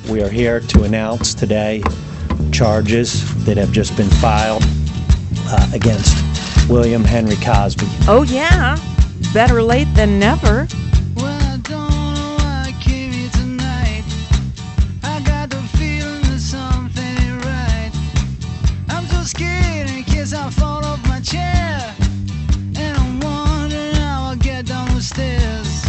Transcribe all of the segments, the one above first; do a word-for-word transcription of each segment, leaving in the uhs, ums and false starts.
We are here to announce today charges that have just been filed uh, against William Henry Cosby. Oh, yeah. Better late than never. Well, I don't know why I came here tonight. I got the feeling that something ain't right. I'm so scared in case I fall off my chair. And I'm wondering how I'll get down the stairs.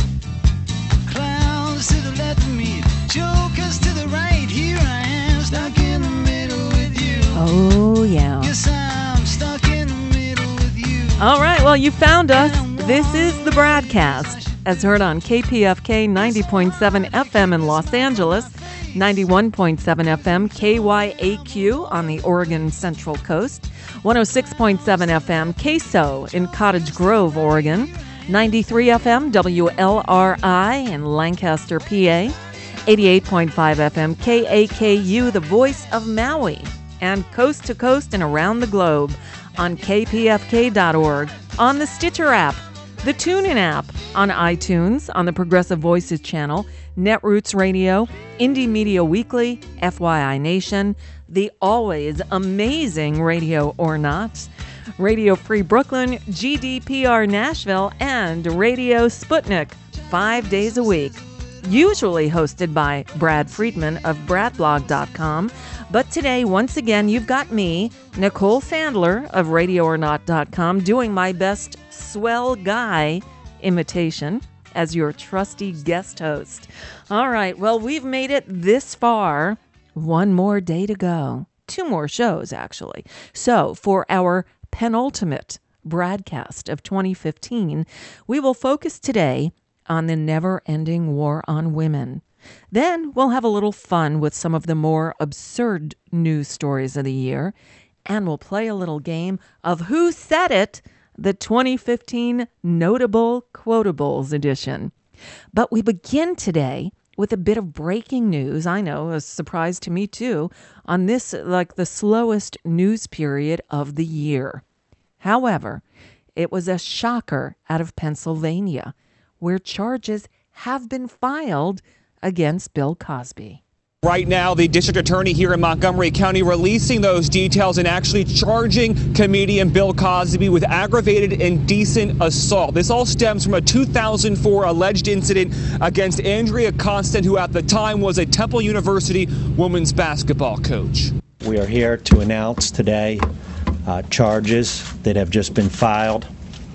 Clowns to the left of me, jokers to the right. Here I am, stuck in the middle with you. Oh, yeah. Yes, I'm stuck in the middle with you. All right, well, you found us. This is the Broadcast, as heard on K P F K ninety point seven F M in Los Angeles, ninety-one point seven F M K Y A Q on the Oregon Central Coast, one oh six point seven F M K S O in Cottage Grove, Oregon, ninety-three F M W L R I in Lancaster, P A, eighty-eight point five F M K A K U, the voice of Maui, and coast to coast and around the globe on K P F K dot org, on the Stitcher app, the TuneIn app, on iTunes, on the Progressive Voices channel, Netroots Radio, Indie Media Weekly, F Y I Nation, the always amazing Radio or Not, Radio Free Brooklyn, G D P R Nashville, and Radio Sputnik, five days a week. Usually hosted by Brad Friedman of brad blog dot com. But today, once again, you've got me, Nicole Sandler of radio or not dot com, doing my best swell guy imitation as your trusty guest host. All right, well, we've made it this far. One more day to go. Two more shows, actually. So for our penultimate broadcast of twenty fifteen, we will focus today on the never-ending war on women. Then we'll have a little fun with some of the more absurd news stories of the year, and we'll play a little game of Who Said It, the twenty fifteen Notable Quotables edition. But we begin today with a bit of breaking news. I know, a surprise to me too, on this, like the slowest news period of the year. However, it was a shocker out of Pennsylvania, where charges have been filed against Bill Cosby. Right now, the district attorney here in Montgomery County releasing those details and actually charging comedian Bill Cosby with aggravated indecent assault. This all stems from a two thousand four alleged incident against Andrea Constant, who at the time was a Temple University women's basketball coach. We are here to announce today uh, charges that have just been filed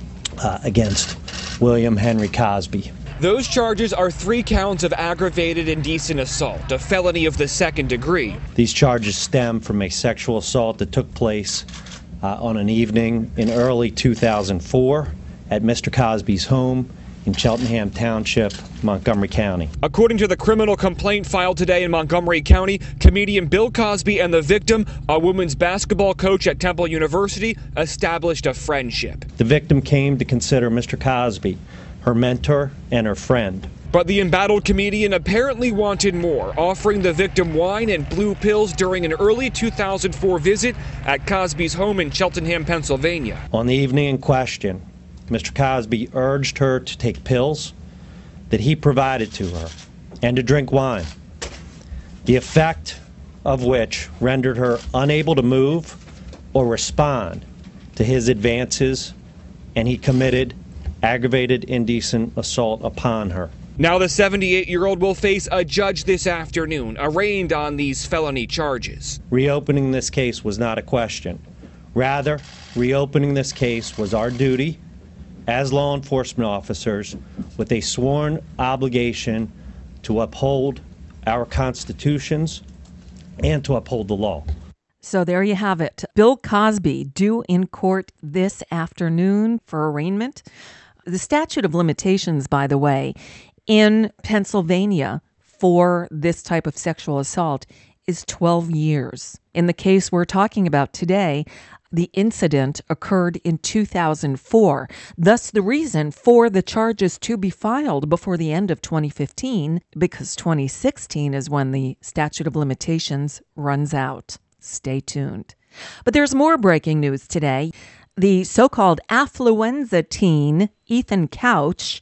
uh, against William Henry Cosby. Those charges are three counts of aggravated indecent assault, a felony of the second degree. These charges stem from a sexual assault that took place uh, on an evening in early two thousand four at Mister Cosby's home in Cheltenham Township, Montgomery County. According to the criminal complaint filed today in Montgomery County, comedian Bill Cosby and the victim, a women's basketball coach at Temple University, established a friendship. The victim came to consider Mister Cosby her mentor and her friend. But the embattled comedian apparently wanted more, offering the victim wine and blue pills during an early two thousand four visit at Cosby's home in Cheltenham, Pennsylvania. On the evening in question, Mister Cosby urged her to take pills that he provided to her and to drink wine, the effect of which rendered her unable to move or respond to his advances, and he committed aggravated indecent assault upon her. Now the seventy-eight-year-old will face a judge this afternoon, arraigned on these felony charges. Reopening this case was not a question. Rather, reopening this case was our duty as law enforcement officers with a sworn obligation to uphold our constitutions and to uphold the law. So there you have it. Bill Cosby due in court this afternoon for arraignment. The statute of limitations, by the way, in Pennsylvania for this type of sexual assault is twelve years. In the case we're talking about today, the incident occurred in two thousand four. Thus, the reason for the charges to be filed before the end of twenty fifteen, because twenty sixteen is when the statute of limitations runs out. Stay tuned. But there's more breaking news today. The so-called affluenza teen, Ethan Couch,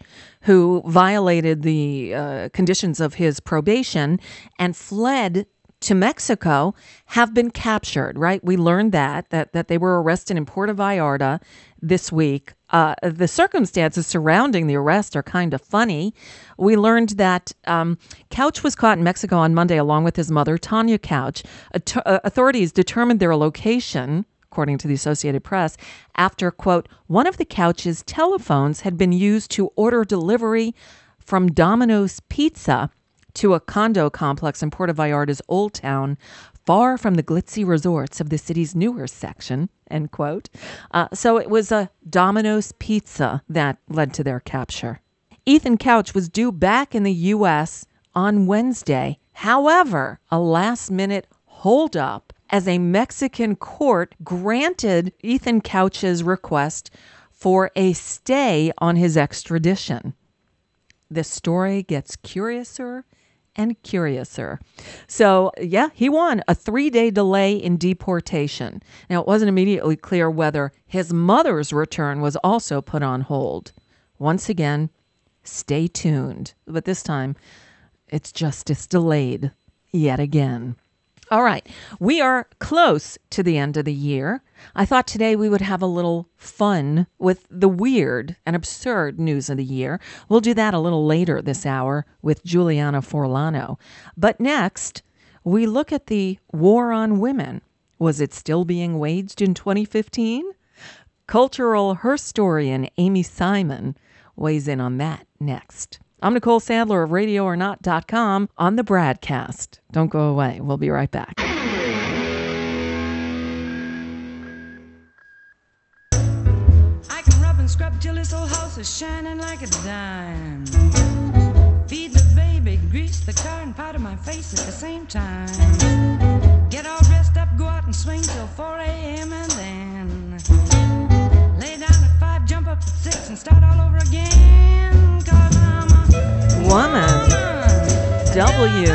who violated the uh, conditions of his probation and fled to Mexico, have been captured, right? We learned that, that, that they were arrested in Puerto Vallarta this week. Uh, the circumstances surrounding the arrest are kind of funny. We learned that um, Couch was caught in Mexico on Monday along with his mother, Tanya Couch. At- uh, authorities determined their location, according to the Associated Press, after, quote, one of the Couch's telephones had been used to order delivery from Domino's Pizza to a condo complex in Puerto Vallarta's Old Town, far from the glitzy resorts of the city's newer section, end quote. Uh, so it was a Domino's Pizza that led to their capture. Ethan Couch was due back in the U S on Wednesday. However, a last-minute holdup as a Mexican court granted Ethan Couch's request for a stay on his extradition. The story gets curiouser and curiouser. So, yeah, he won a three-day delay in deportation. Now, it wasn't immediately clear whether his mother's return was also put on hold. Once again, stay tuned. But this time, it's justice delayed yet again. All right, we are close to the end of the year. I thought today we would have a little fun with the weird and absurd news of the year. We'll do that a little later this hour with Juliana Forlano. But next, we look at the war on women. Was it still being waged in twenty fifteen? Cultural historian Amy Simon weighs in on that next. I'm Nicole Sandler of radio or not dot com on the Bradcast. Don't go away. We'll be right back. I can rub and scrub till this old house is shining like a dime. Feed the baby, grease the car, and powder my face at the same time. Get all dressed up, go out and swing till four a.m. and then lay down at five, jump up at six, and start all over again. 'Cause I'm a Woman. W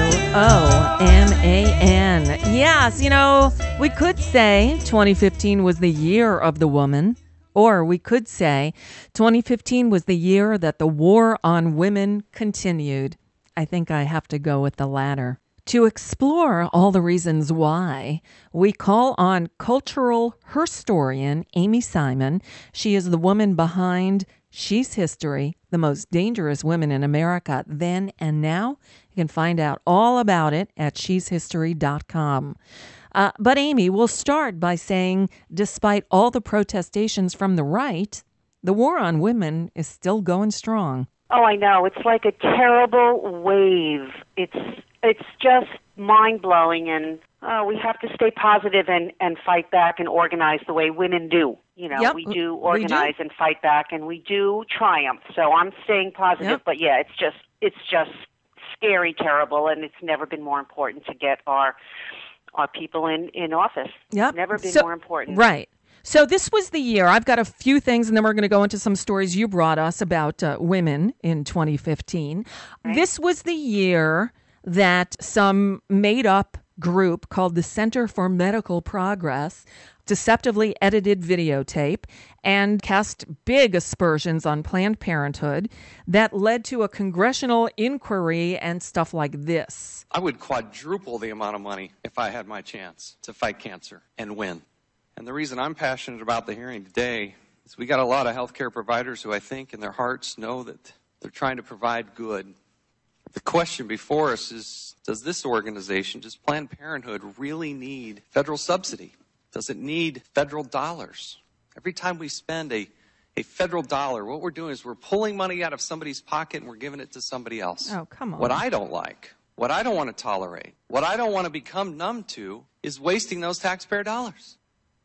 O M A N. Yes, you know, we could say twenty fifteen was the year of the woman, or we could say twenty fifteen was the year that the war on women continued. I think I have to go with the latter. To explore all the reasons why, we call on cultural historian Amy Simon. She is the woman behind She's History, the most dangerous women in America then and now. You can find out all about it at she's history dot com. Uh, but Amy, we'll start by saying, despite all the protestations from the right, the war on women is still going strong. Oh, I know. It's like a terrible wave. It's it's just mind-blowing, and uh, we have to stay positive and, and fight back and organize the way women do. You know, Yep, we do we organize do. and fight back, and we do triumph. So I'm staying positive, Yep. but yeah, it's just it's just scary, terrible, and it's never been more important to get our our people in, in office. Yep. Never been So- more important. Right. So this was the year. I've got a few things, and then we're going to go into some stories you brought us about uh, women in twenty fifteen. Right. This was the year that some made-up group called the Center for Medical Progress deceptively edited videotape and cast big aspersions on Planned Parenthood that led to a congressional inquiry and stuff like this. I would quadruple the amount of money if I had my chance to fight cancer and win. And the reason I'm passionate about the hearing today is we got a lot of healthcare providers who I think in their hearts know that they're trying to provide good. The question before us is, does this organization, does Planned Parenthood really need federal subsidy? Does it need federal dollars? Every time we spend a, a federal dollar, what we're doing is we're pulling money out of somebody's pocket and we're giving it to somebody else. Oh, come on. What I don't like, what I don't want to tolerate, what I don't want to become numb to is wasting those taxpayer dollars.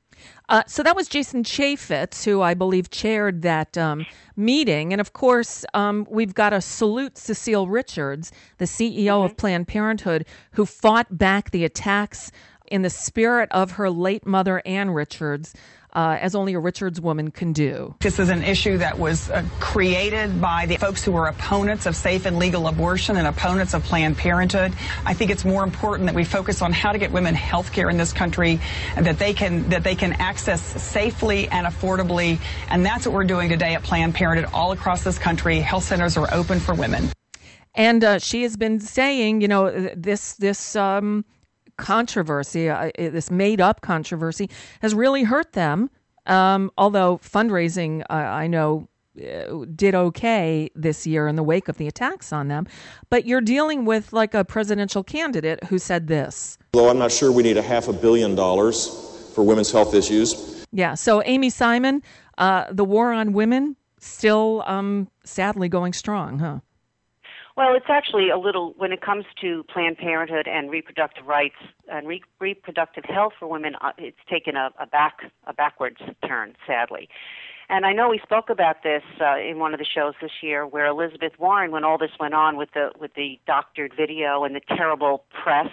Uh, so that was Jason Chaffetz, who I believe chaired that um, meeting. And of course, um, we've got to salute Cecile Richards, the C E O of Planned Parenthood, who fought back the attacks in the spirit of her late mother, Ann Richards, uh, as only a Richards woman can do. This is an issue that was uh, created by the folks who are opponents of safe and legal abortion and opponents of Planned Parenthood. I think it's more important that we focus on how to get women health care in this country, and that they can that they can access safely and affordably. And that's what we're doing today at Planned Parenthood all across this country. Health centers are open for women. And uh, she has been saying, you know, this this um, controversy, uh, this made-up controversy, has really hurt them. Um, although fundraising, uh, I know, uh, did okay this year in the wake of the attacks on them. But you're dealing with like a presidential candidate who said this. Although I'm not sure we need a half a billion dollars for women's health issues. Yeah. So Amy Simon, uh, the war on women, still um, sadly going strong, huh? Well, it's actually a little, when it comes to Planned Parenthood and reproductive rights and re- reproductive health for women, uh, it's taken a, a back a backwards turn, sadly. And I know we spoke about this uh, in one of the shows this year, where Elizabeth Warren, when all this went on with the with the doctored video and the terrible press,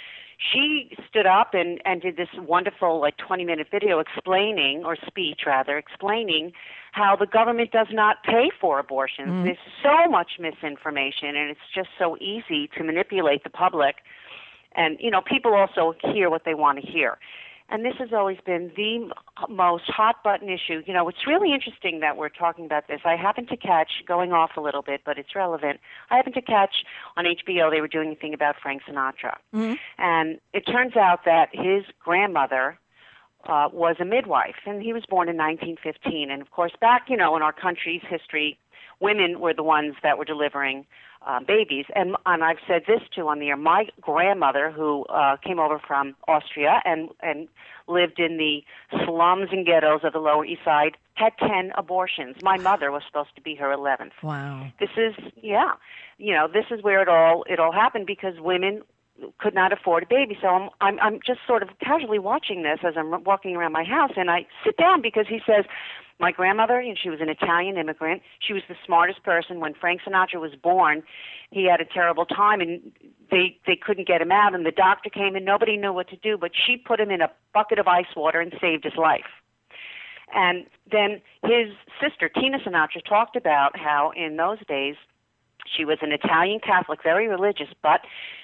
she stood up and, and did this wonderful, like, twenty-minute video explaining, or speech, rather, explaining how the government does not pay for abortions. Mm. There's so much misinformation, and it's just so easy to manipulate the public. And, you know, people also hear what they want to hear. And this has always been the most hot-button issue. You know, it's really interesting that we're talking about this. I happened to catch, going off a little bit, but it's relevant, I happened to catch on H B O, they were doing a thing about Frank Sinatra. Mm-hmm. And it turns out that his grandmother uh, was a midwife, and he was born in nineteen fifteen. And, of course, back, you know, in our country's history, women were the ones that were delivering uh, babies. And, and I've said this, too, on the air. My grandmother, who uh, came over from Austria and, and lived in the slums and ghettos of the Lower East Side, had ten abortions. My mother was supposed to be her eleventh. Wow. This is, yeah, you know, this is where it all it all happened, because women could not afford a baby. So I'm, I'm, I'm just sort of casually watching this as I'm walking around my house, and I sit down because he says, my grandmother, and she was an Italian immigrant, she was the smartest person. When Frank Sinatra was born, he had a terrible time, and they they couldn't get him out, and the doctor came, and nobody knew what to do, but she put him in a bucket of ice water and saved his life. And then his sister, Tina Sinatra, talked about how in those days she was an Italian Catholic, very religious, but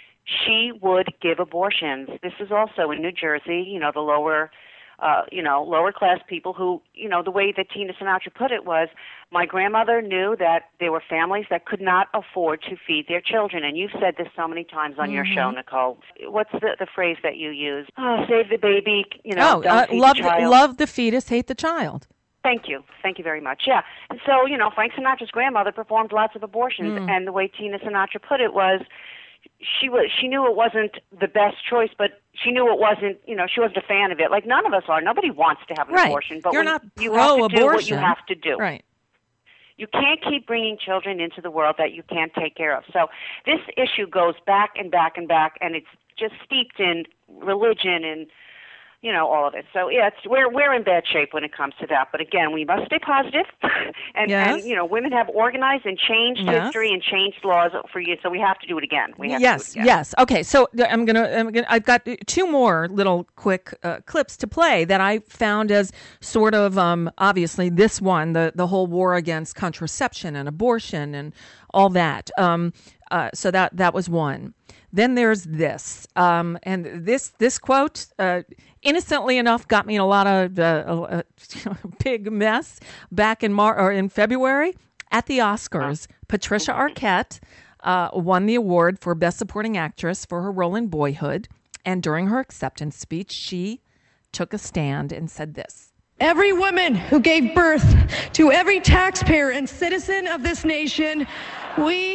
she would give abortions. This is also in New Jersey, you know, the lower Uh, you know, lower class people who, you know, the way that Tina Sinatra put it was, my grandmother knew that there were families that could not afford to feed their children. And you've said this so many times on mm-hmm. your show, Nicole. What's the, the phrase that you use? Oh, save the baby, you know, oh, don't uh, feed love the child. The, love the fetus, hate the child. Thank you. Thank you very much. Yeah. And so, you know, Frank Sinatra's grandmother performed lots of abortions. Mm. And the way Tina Sinatra put it was, she was she knew it wasn't the best choice, but she knew it wasn't, you know, she wasn't a fan of it. Like, none of us are. Nobody wants to have an right. abortion. But You're when not you have to do what you pro-abortion. have to do. Right. You can't keep bringing children into the world that you can't take care of. So this issue goes back and back and back, and it's just steeped in religion and, you know, all of it. So, yeah, it's, we're we're in bad shape when it comes to that. But, again, we must stay positive. and, yes. and, you know, women have organized and changed yes. history and changed laws for you, so we have to do it again. We have yes, to do it again. yes. Okay, so I'm gonna, I'm gonna. I've got two more little quick uh, clips to play that I found as sort of, um, obviously, this one, the the whole war against contraception and abortion and all that. Um, uh, so that that was one. Then there's this, um, and this this quote, uh, innocently enough, got me in a lot of uh, a big mess back in Mar- or in February at the Oscars. Patricia Arquette uh, won the award for Best Supporting Actress for her role in Boyhood, and during her acceptance speech, she took a stand and said this. Every woman who gave birth to every taxpayer and citizen of this nation, we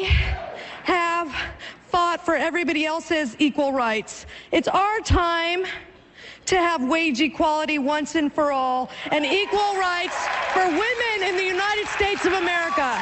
have fought for everybody else's equal rights. It's our time to have wage equality once and for all, and equal rights for women in the United States of America.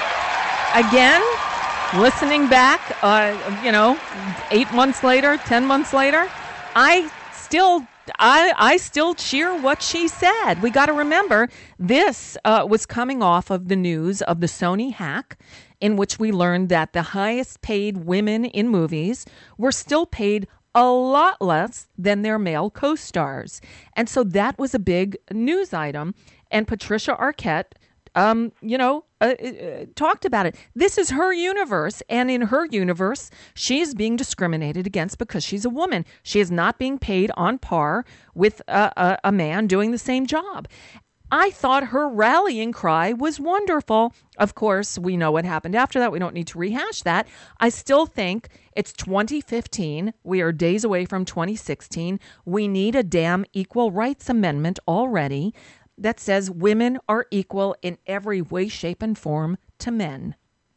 Again, listening back, uh, you know, eight months later, ten months later, I still I, I still cheer what she said. We got to remember, this uh, was coming off of the news of the Sony hack, in which we learned that the highest paid women in movies were still paid a lot less than their male co-stars. And so that was a big news item. And Patricia Arquette, um, you know, uh, uh, talked about it. This is her universe. And in her universe, she is being discriminated against because she's a woman. She is not being paid on par with a, a, a man doing the same job. I thought her rallying cry was wonderful. Of course, we know what happened after that. We don't need to rehash that. I still think it's twenty fifteen. We are days away from twenty sixteen. We need a damn equal rights amendment already that says women are equal in every way, shape, and form to men.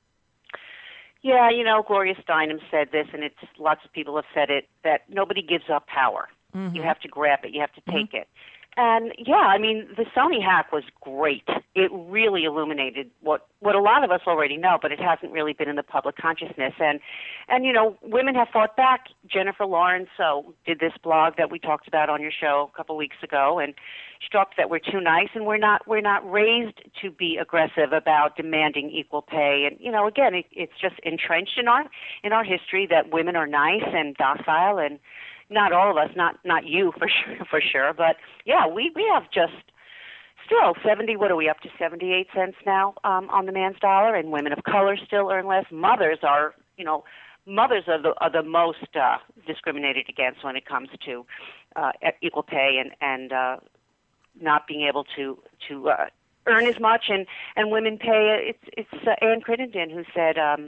Yeah, you know, Gloria Steinem said this, and it's lots of people have said it, that nobody gives up power. Mm-hmm. You have to grab it. You have to take mm-hmm. it. And, yeah, I mean, the Sony hack was great. It really illuminated what, what a lot of us already know, but it hasn't really been in the public consciousness. And, and you know, women have fought back. Jennifer Lawrence so did this blog that we talked about on your show a couple weeks ago, and she talked that we're too nice and we're not we're not raised to be aggressive about demanding equal pay. And, you know, again, it, it's just entrenched in our in our history that women are nice and docile, and not all of us, not not you for sure, for sure, but yeah, we, we have just still seventy. What are we up to? seventy-eight cents now um, on the man's dollar, and women of color still earn less. Mothers are, you know, mothers are the are the most uh, discriminated against when it comes to uh, equal pay and and uh, not being able to to uh, earn as much, and and women pay. It's it's uh, Ann Crittenden who said. Um,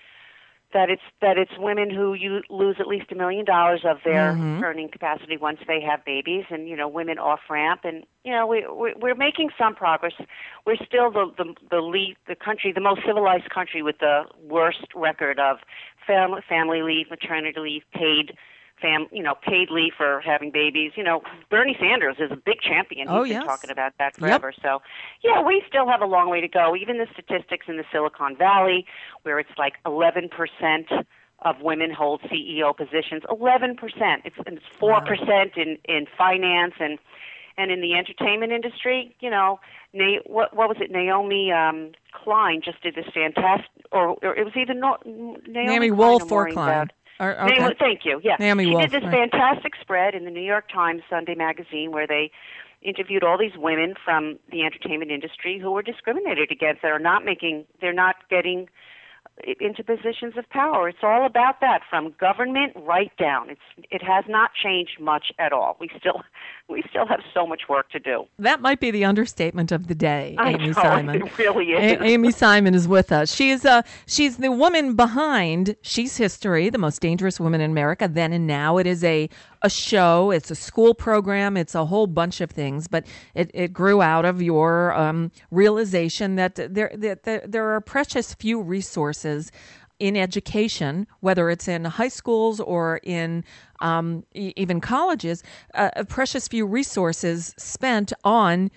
That it's that it's women who you lose at least a million dollars of their mm-hmm. earning capacity once they have babies, and you know, women off ramp, and you know, we we're, we're making some progress. We're still the the the lead, the country, the most civilized country with the worst record of family family leave, maternity leave, paid fam, you know, paid leave for having babies. You know, Bernie Sanders is a big champion. He's oh, been yes. talking about that forever. Yep. So, yeah, we still have a long way to go. Even the statistics in the Silicon Valley, where it's like eleven percent of women hold C E O positions, eleven percent. It's, it's four percent wow. in, in finance and and in the entertainment industry. You know, Na- what what was it? Naomi um, Klein just did this fantastic, or, or it was either no, Naomi, Naomi Klein Wolf or Klein. About. Or, okay. Naomi, thank you. Yeah, Naomi she Wolf, did this right. fantastic spread in the New York Times Sunday magazine where they interviewed all these women from the entertainment industry who were discriminated against, that are not making, they're not getting into positions of power. It's all about that, from government right down. It's it has not changed much at all. We still we still have so much work to do. That might be the understatement of the day, I Amy know, Simon. It really is. A- Amy Simon is with us. She is uh she's the woman behind She's History, the most dangerous woman in America then and now. It is a a show, it's a school program, it's a whole bunch of things, but it, it grew out of your um, realization that there, that there there are precious few resources in education, whether it's in high schools or in um, e- even colleges, uh, precious few resources spent on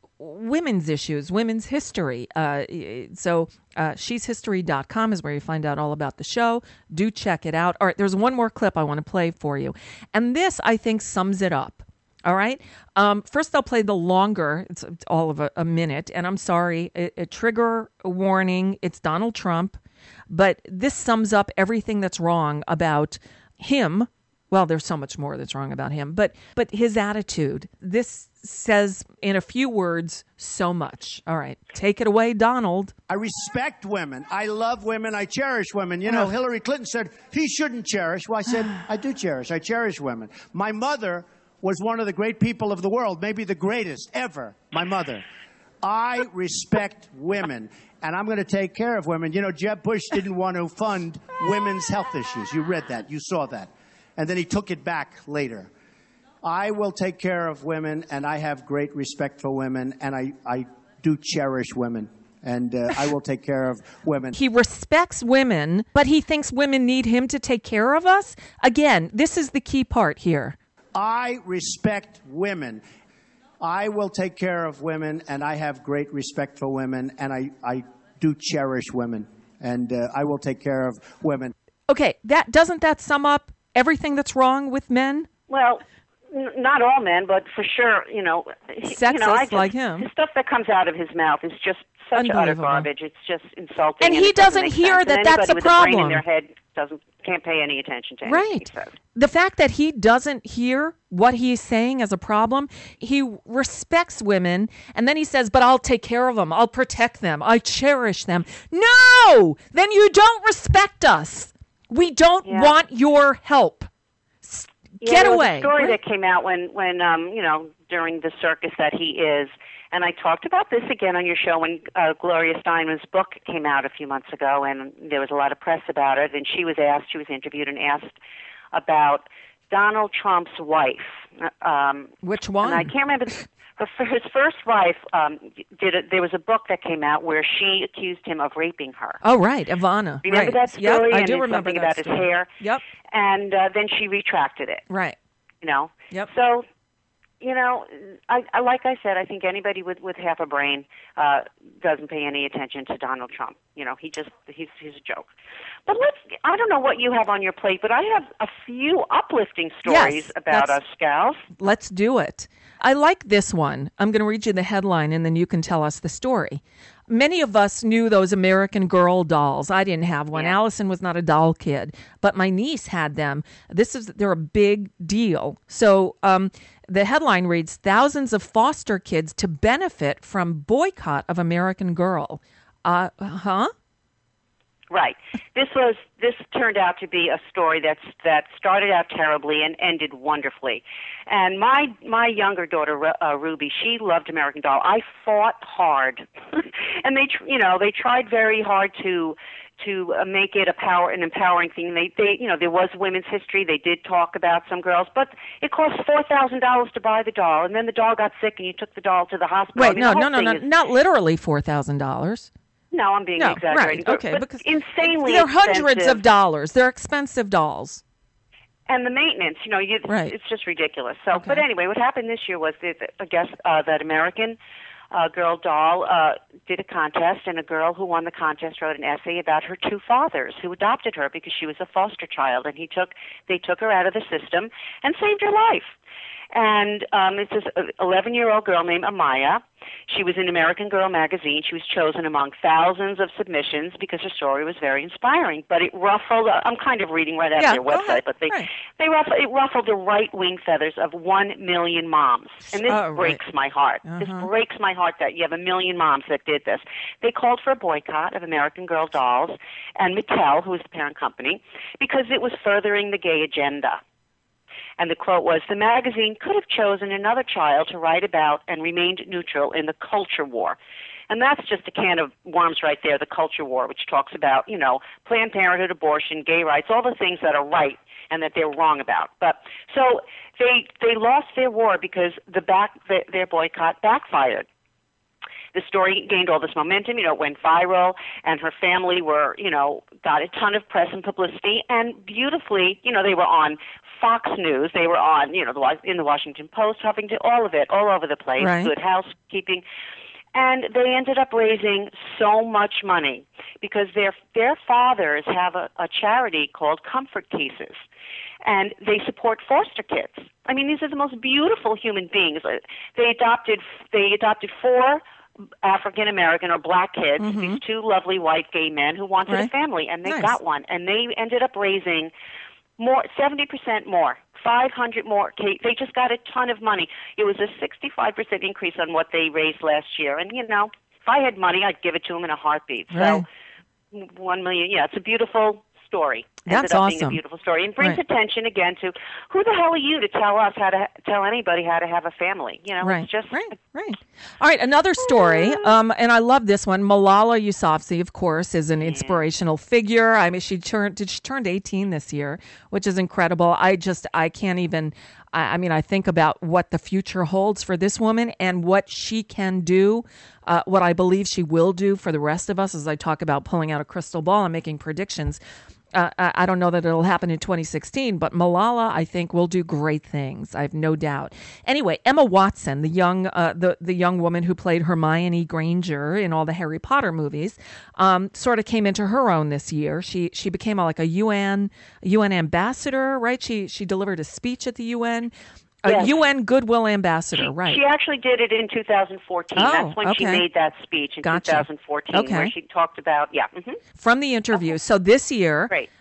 women's issues, women's history. Uh, so uh, she's history dot com is where you find out all about the show. Do check it out. All right, there's one more clip I want to play for you. And this, I think, sums it up. All right. Um, first, I'll play the longer. It's all of a, a minute. And I'm sorry, a, a trigger warning. It's Donald Trump. But this sums up everything that's wrong about him. Well, there's so much more that's wrong about him, but but his attitude. This says in a few words so much. All right, take it away, Donald. I respect women. I love women. I cherish women. You know, oh. Hillary Clinton said he shouldn't cherish. Well, I said I do cherish. I cherish women. My mother was one of the great people of the world, maybe the greatest ever. My mother. I respect women, and I'm going to take care of women. You know, Jeb Bush didn't want to fund women's health issues. You read that. You saw that. And then he took it back later. I will take care of women, and I have great respect for women, and I, I do cherish women, and uh, I will take care of women. He respects women, but he thinks women need him to take care of us? Again, this is the key part here. I respect women. I will take care of women, and I have great respect for women, and I, I do cherish women, and uh, I will take care of women. Okay, that doesn't that sum up everything that's wrong with men? Well, n- not all men, but for sure, you know. Sexist you know, I just, like him. The stuff that comes out of his mouth is just such utter garbage. It's just insulting. And, and he doesn't, doesn't make hear sense. that and that's a with a brain in problem. their head doesn't can't pay any attention to anything Right. he says. The fact that he doesn't hear what he's saying as a problem, he respects women, and then he says, but I'll take care of them. I'll protect them. I cherish them. No! Then you don't respect us. We don't Yeah. want your help. S- Yeah, Get there was away. a story Right. that came out when, when um, you know, during the circus that he is, and I talked about this again on your show when uh, Gloria Steinem's book came out a few months ago, and there was a lot of press about it, and she was asked, she was interviewed and asked about Donald Trump's wife. Um, Which one? And I can't remember. Her, his first wife um, did. A, there was a book that came out where she accused him of raping her. Oh, right, Ivana. Remember right. that story? Yep, I and do it's remember something that about story. his hair. Yep. And uh, then she retracted it. Right. You know. Yep. So, you know, I, I like I said, I think anybody with with half a brain uh, doesn't pay any attention to Donald Trump. You know, he just he's he's a joke. But let's. I don't know what you have on your plate, but I have a few uplifting stories Yes, about us that's- gals. Let's do it. I like this one. I'm going to read you the headline, and then you can tell us the story. Many of us knew those American Girl dolls. I didn't have one. Yeah. Allison was not a doll kid, but my niece had them. This is they're a big deal. So um, the headline reads, "Thousands of foster kids to benefit from boycott of American Girl." Uh, huh? Right. This was this turned out to be a story that's that started out terribly and ended wonderfully. And my my younger daughter Ru- uh, Ruby, she loved American Doll. I fought hard, and they tr- you know they tried very hard to to uh, make it a power an empowering thing. They they you know there was women's history. They did talk about some girls, but it cost four thousand dollars to buy the doll, and then the doll got sick, and you took the doll to the hospital. I Wait, mean, no, the no, whole no, thing no, is- not literally four thousand dollars. No, I'm being No, exaggerating. right, but- okay, but because insanely they're hundreds expensive. of dollars. They're expensive dolls. And the maintenance, you know, you, Right. it's just ridiculous. So, but anyway, what happened this year was that I guess uh, that American uh, Girl doll uh, did a contest, and a girl who won the contest wrote an essay about her two fathers who adopted her because she was a foster child, and he took they took her out of the system and saved her life. And um, it's this eleven-year-old girl named Amaya. She was in American Girl magazine. She was chosen among thousands of submissions because her story was very inspiring. But it ruffled. I'm kind of reading right out Yeah, of their go website, ahead. but they Right. they ruffled, it ruffled the right-wing feathers of one million moms. And this Oh, right. breaks my heart. This Uh-huh. breaks my heart that you have a million moms that did this. They called for a boycott of American Girl dolls and Mattel, who is the parent company, because it was furthering the gay agenda. And the quote was, "The magazine could have chosen another child to write about and remained neutral in the culture war." And that's just a can of worms right there, the culture war, which talks about, you know, Planned Parenthood, abortion, gay rights, all the things that are right and that they're wrong about. But so they they lost their war because the back the, their boycott backfired. The story gained all this momentum, you know, it went viral, and her family were, you know, got a ton of press and publicity, and beautifully, you know, they were on Fox News, they were on, you know, the, in the Washington Post, Huffington, all of it, all over the place, Right. Good Housekeeping, and they ended up raising so much money because their their fathers have a, a charity called Comfort Cases, and they support foster kids. I mean, these are the most beautiful human beings. They adopted they adopted four African American or black kids, Mhm. these two lovely white gay men who wanted a Right. family, and they Nice. got one, and they ended up raising more, seventy percent more, five hundred more. K- They just got a ton of money. It was a sixty-five percent increase on what they raised last year, and you know, if I had money, I'd give it to them in a heartbeat. Right. So, one million, yeah, it's a beautiful story. That's Ended up being awesome. a beautiful story, and brings Right. attention again to who the hell are you to tell us how to tell anybody how to have a family? You know, Right, it's just right, right. All right, another story, um, and I love this one. Malala Yousafzai, of course, is an inspirational figure. I mean, she turned did she turned eighteen this year, which is incredible. I just I can't even. I, I mean, I think about what the future holds for this woman and what she can do. Uh, what I believe she will do for the rest of us, as I talk about pulling out a crystal ball and making predictions. Uh, I I don't know that it'll happen in twenty sixteen, but Malala, I think, will do great things. I have no doubt. Anyway, Emma Watson, the young, uh, the the young woman who played Hermione Granger in all the Harry Potter movies, um, sort of came into her own this year. She she became a, like a U N U N ambassador, right? She she delivered a speech at the U N. A Yes. U N Goodwill Ambassador, She, right? she actually did it in two thousand fourteen. Oh, That's when she okay. made that speech in Gotcha. two thousand fourteen, Okay. where she talked about, yeah. hmm From the interview. So this year, Great.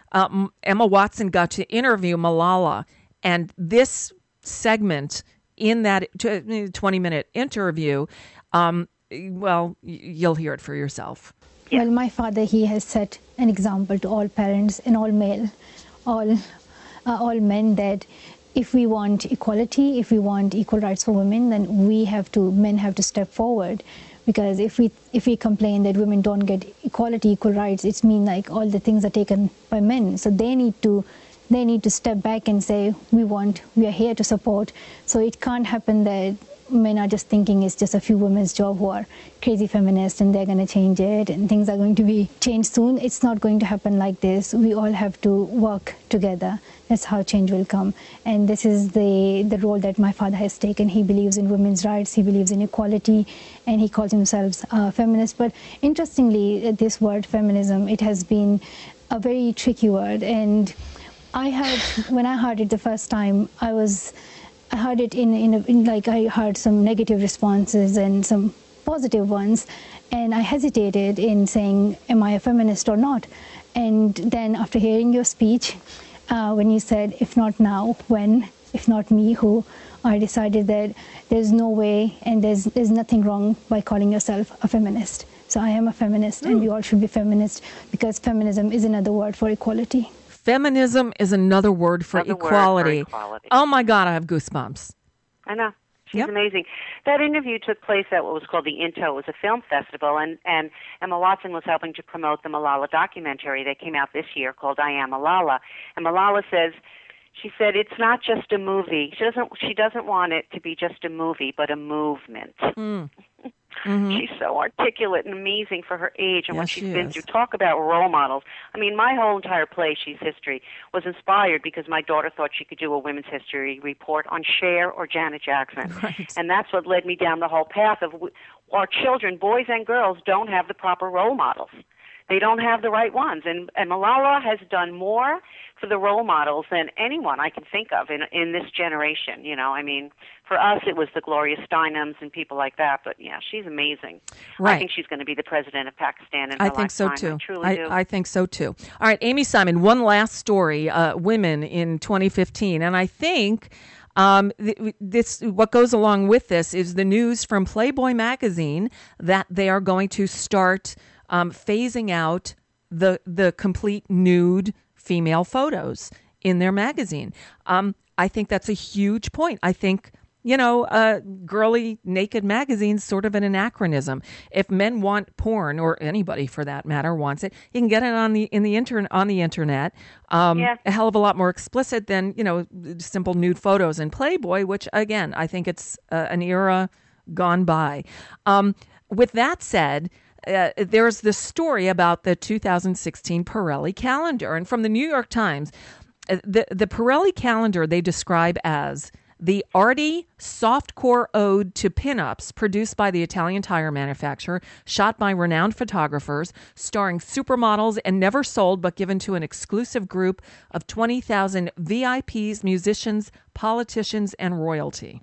um, Emma Watson got to interview Malala, and this segment in that twenty-minute interview, um, well, you'll hear it for yourself. Yeah. Well, my father, he has set an example to all parents and all male, all, uh, all men that if we want equality, if we want equal rights for women, then we have to, men have to step forward. Because if we if we complain that women don't get equality, equal rights, it's mean like all the things are taken by men. So they need to they need to step back and say, we want, we are here to support. So it can't happen that men are just thinking it's just a few women's job who are crazy feminists and they're going to change it and things are going to be changed soon. It's not going to happen like this. We all have to work together. That's how change will come. And this is the, the role that my father has taken. He believes in women's rights, he believes in equality, and he calls himself a feminist. But interestingly, this word feminism, it has been a very tricky word. And I heard, when I heard it the first time, I was, I heard it in, in, a, in like I heard some negative responses and some positive ones. And I hesitated in saying, am I a feminist or not? And then after hearing your speech, Uh, when you said, if not now, when? If not me, who? I decided that there's no way and there's, there's nothing wrong by calling yourself a feminist. So I am a feminist, mm. and we all should be feminists because feminism is another word for equality. Feminism is another word for, another equality. Word for equality. Oh, my God, I have goosebumps. I know. She's yep. amazing. That interview took place at what was called the Into. It was a film festival, and, and Emma Watson was helping to promote the Malala documentary that came out this year called I Am Malala. And Malala says, she said, it's not just a movie. She doesn't, she doesn't want it to be just a movie, but a movement. Mm. Mm-hmm. She's so articulate and amazing for her age and yes, what she's she been is. through. Talk about role models. I mean, my whole entire play, She's History, was inspired because my daughter thought she could do a women's history report on Cher or Janet Jackson. Right. And that's what led me down the whole path of our children, boys and girls, don't have the proper role models. They don't have the right ones. And, and Malala has done more for the role models than anyone I can think of in in this generation. You know, I mean, for us it was the Gloria Steinems and people like that. But, yeah, she's amazing. Right. I think she's going to be the president of Pakistan in her I think so, lifetime. too. I truly I, do. I think so, too. All right, Amy Simon, one last story, uh, women in twenty fifteen. And I think... Um, th- this what goes along with this is the news from Playboy magazine that they are going to start um, phasing out the the complete nude female photos in their magazine. Um, I think that's a huge point. I think, you know, uh, girly naked magazines sort of an anachronism. If men want porn, or anybody for that matter wants it, you can get it on the in the intern on the internet. Um, Yeah. A hell of a lot more explicit than, you know, simple nude photos in Playboy, which again I think it's uh, an era gone by. Um, with that said. Uh, there's this story about the two thousand sixteen Pirelli calendar. And from the New York Times, uh, the, the Pirelli calendar they describe as the arty, softcore ode to pinups produced by the Italian tire manufacturer, shot by renowned photographers, starring supermodels and never sold but given to an exclusive group of twenty thousand V I Ps, musicians, politicians, and royalty.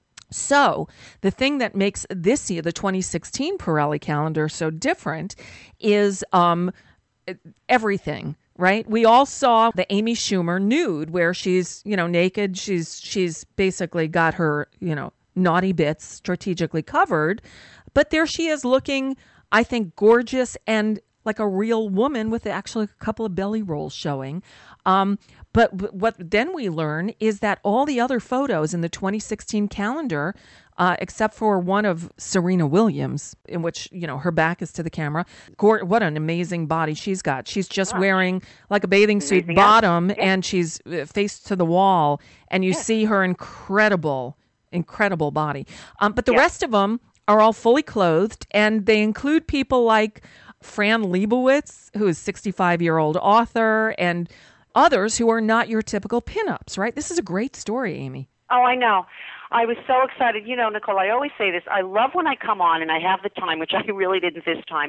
So the thing that makes this year, the twenty sixteen Pirelli calendar, so different is um, everything, right? We all saw the Amy Schumer nude where she's, you know, naked. She's she's basically got her, you know, naughty bits strategically covered. But there she is looking, I think, gorgeous and like a real woman with actually a couple of belly rolls showing. Um, but what then we learn is that all the other photos in the twenty sixteen calendar, uh, except for one of Serena Williams, in which, you know, her back is to the camera. Gor- what an amazing body she's got. She's just wow. wearing like a bathing suit amazing bottom, yeah. and she's faced to the wall, and you yeah. see her incredible, incredible body. Um, but the yeah. rest of them are all fully clothed, and they include people like Fran Lebowitz, who is a sixty-five-year-old author, and others who are not your typical pinups, right? This is a great story, Amy. Oh, I know. I was so excited. You know, Nicole, I always say this. I love when I come on and I have the time, which I really didn't this time,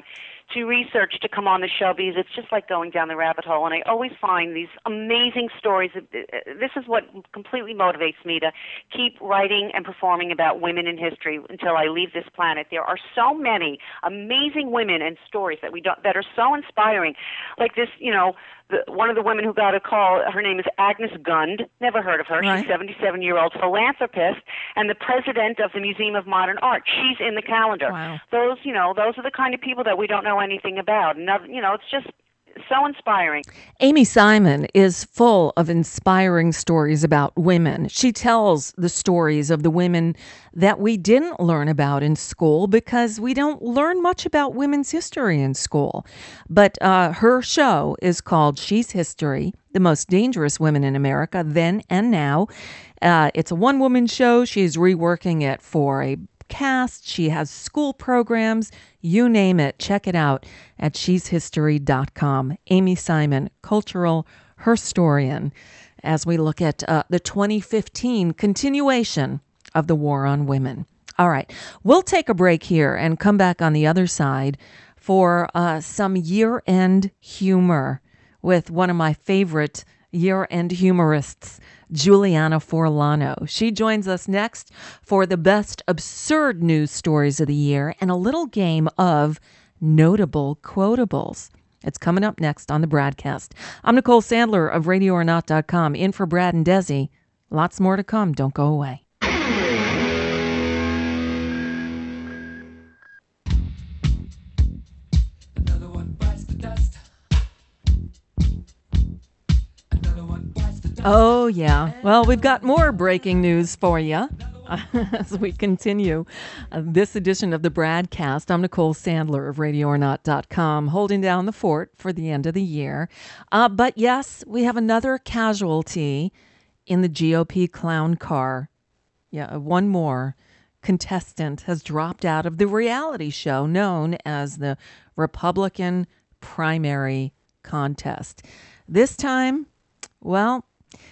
to research to come on the show because it's just like going down the rabbit hole. And I always find these amazing stories. This is what completely motivates me to keep writing and performing about women in history until I leave this planet. There are so many amazing women and stories that we don't, that are so inspiring. Like this, you know, the, one of the women who got a call, her name is Agnes Gund. Never heard of her. Right. She's a seventy-seven-year-old philanthropist and the president of the Museum of Modern Art. She's in the calendar. Wow. Those, you know, those are the kind of people that we don't know anything about. Another, you know, it's just so inspiring. Amy Simon is full of inspiring stories about women. She tells the stories of the women that we didn't learn about in school because we don't learn much about women's history in school. But uh, her show is called She's History, The Most Dangerous Women in America, Then and Now. Uh, it's a one-woman show. She's reworking it for a cast. She has school programs, you name it. Check it out at she's history dot com. Amy Simon, cultural historian, as we look at uh, the twenty fifteen continuation of the war on women. All right, we'll take a break here and come back on the other side for uh, some year-end humor with one of my favorite year-end humorists, Juliana Forlano. She joins us next for the best absurd news stories of the year and a little game of notable quotables. It's coming up next on the Bradcast. I'm Nicole Sandler of radio or not dot com, in for Brad and Desi. Lots more to come. Don't go away. Oh, yeah. Well, we've got more breaking news for you as we continue uh, this edition of the Bradcast. I'm Nicole Sandler of radio or not dot com, holding down the fort for the end of the year. Uh, but yes, we have another casualty in the G O P clown car. Yeah, one more contestant has dropped out of the reality show known as the Republican primary contest. This time, well,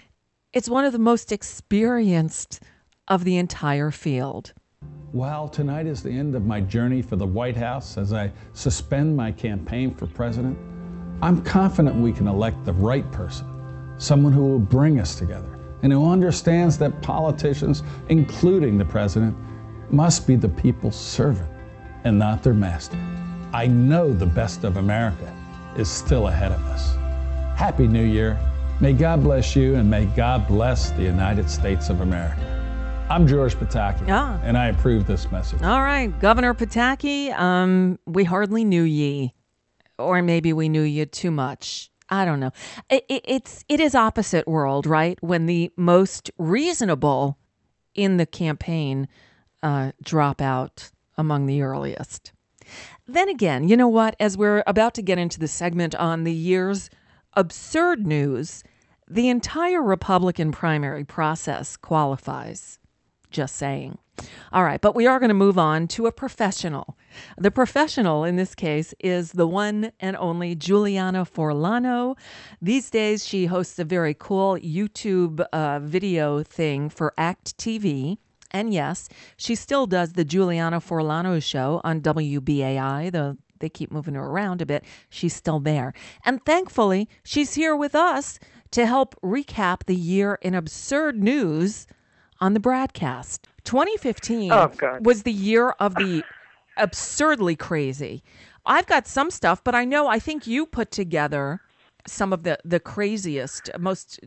it's one of the most experienced of the entire field. Well, tonight is the end of my journey for the White House as I suspend my campaign for president. I'm confident we can elect the right person, someone who will bring us together and who understands that politicians, including the president, must be the people's servant and not their master. I know the best of America is still ahead of us. Happy New Year. May God bless you, and may God bless the United States of America. I'm George Pataki, Ah. and I approve this message. All right, Governor Pataki, um, we hardly knew ye, or maybe we knew you too much. I don't know. It, it, it's it is opposite world, right? When the most reasonable in the campaign uh, drop out among the earliest. Then again, you know what? As we're about to get into the segment on the year's absurd news, the entire Republican primary process qualifies. Just saying. All right, but we are going to move on to a professional. The professional in this case is the one and only Juliana Forlano. These days, she hosts a very cool YouTube uh, video thing for ACT T V. And yes, she still does the Juliana Forlano show on W B A I, the they keep moving her around a bit. She's still there. And thankfully, she's here with us to help recap the year in absurd news on the Bradcast. twenty fifteen Oh, God. was the year of the absurdly crazy. I've got some stuff, but I know, I think you put together some of the, the craziest, most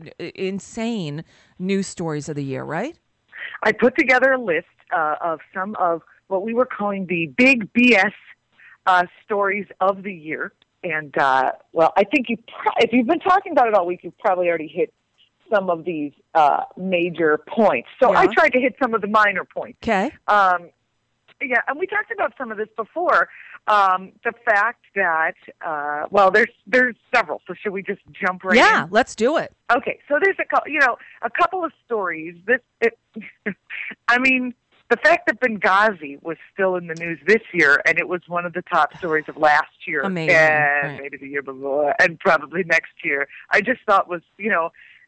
insane news stories of the year, right? I put together a list uh, of some of what we were calling the big B S uh, stories of the year. And, uh, well, I think you, pro- if you've been talking about it all week, you've probably already hit some of these uh, major points. So Yeah. I tried to hit some of the minor points. Okay. Um, yeah, and we talked about some of this before. Um, the fact that, uh, well, there's there's several. So should we just jump right in? Yeah, let's do it. Okay, so there's a couple, you know, a couple of stories. This, it, I mean, the fact that Benghazi was still in the news this year, and it was one of the top stories of last year, Amazing, and right. maybe the year before, and probably next year. I just thought was, you know,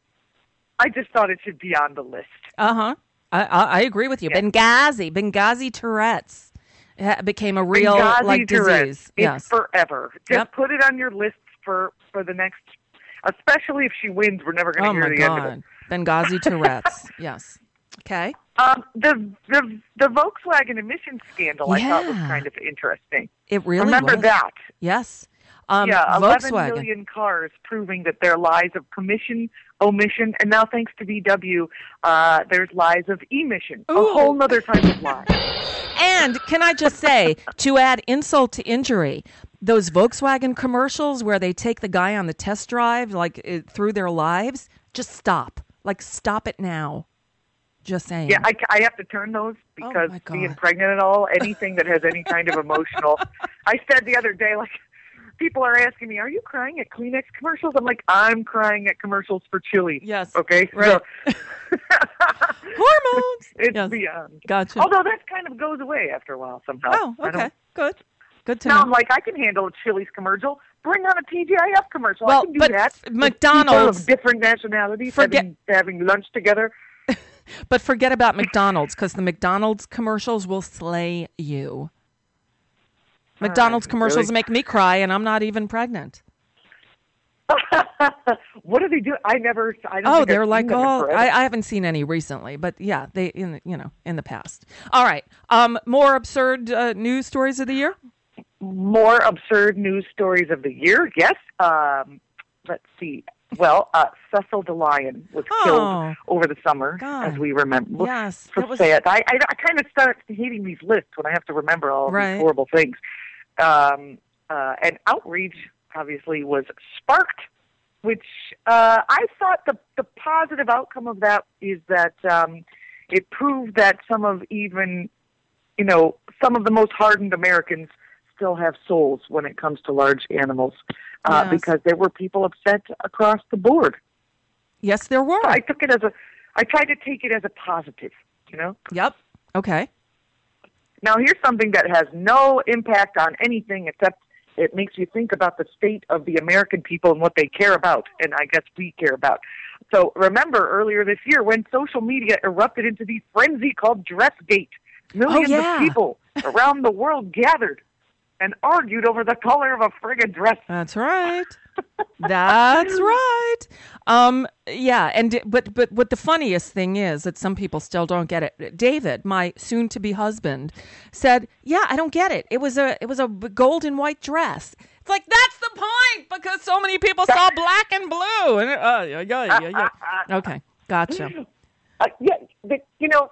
I just thought it should be on the list. Uh-huh. I, I, I agree with you. Yeah. Benghazi, Benghazi Tourette's. ha- became a real Benghazi like Tourette's. disease. It's Yes. forever. Just Yep. put it on your list for, for the next, especially if she wins, we're never going to Oh hear my the end of it. God. Benghazi Tourette's. Yes. Okay. Um, the, the the Volkswagen emissions scandal I thought was Yeah. kind of interesting. It really Remember was. that? Yes. Um, yeah, eleven Volkswagen. million cars proving that they're lies of commission, omission, and now thanks to V W, uh, there's lies of emission, a whole other type of lie. And can I just say, to add insult to injury, those Volkswagen commercials where they take the guy on the test drive, like it, through their lives, just stop. Like, stop it now. Just saying. Yeah, I, I have to turn those because my God. being pregnant and all, anything that has any kind of emotional. I said the other day, like, people are asking me, are you crying at Kleenex commercials? I'm like, I'm crying at commercials for chili. Yes. Okay? Right. So, hormones. It's Yes. beyond. Gotcha. Although that kind of goes away after a while somehow. Oh, I okay. don't- Good. Good to Now know. I'm like, I can handle a Chili's commercial. Bring on a T G I F commercial. Well, I can do but that. f- With McDonald's- people of different nationalities Forget- having, having lunch together. But forget about McDonald's, because the McDonald's commercials will slay you. McDonald's commercials really? make me cry, and I'm not even pregnant. What do they do? I never. I don't Oh, think they're I've like seen them in all. forever. I, I haven't seen any recently, but yeah, they in the, you know in the past. All right, um, more absurd uh, news stories of the year. More absurd news stories of the year. Yes. Um, let's see. Well, uh, Cecil DeLion was Oh, killed over the summer, God. as we remember. Yes, So that was- sad. I, I, I kind of start hating these lists when I have to remember all of Right. these horrible things. Um, uh, and outrage, obviously, was sparked, which uh, I thought the, the positive outcome of that is that um, it proved that some of even, you know, some of the most hardened Americans still have souls when it comes to large animals, uh, Yes. because there were people upset across the board. Yes, there were. So I took it as a, I tried to take it as a positive, you know? Yep. Okay. Now here's something that has no impact on anything except it makes you think about the state of the American people and what they care about, and I guess we care about. So remember earlier this year when social media erupted into the frenzy called Dressgate, millions Oh, yeah. of people around the world gathered and argued over the color of a friggin' dress. That's right. That's right. Um, yeah, and but but what the funniest thing is that some people still don't get it. David, my soon-to-be husband, said, "Yeah, I don't get it. It was a it was a gold and white dress." It's like that's the point because so many people saw black and blue. And uh, yeah, yeah, yeah, yeah. Okay, gotcha. Uh, yeah, the, you know,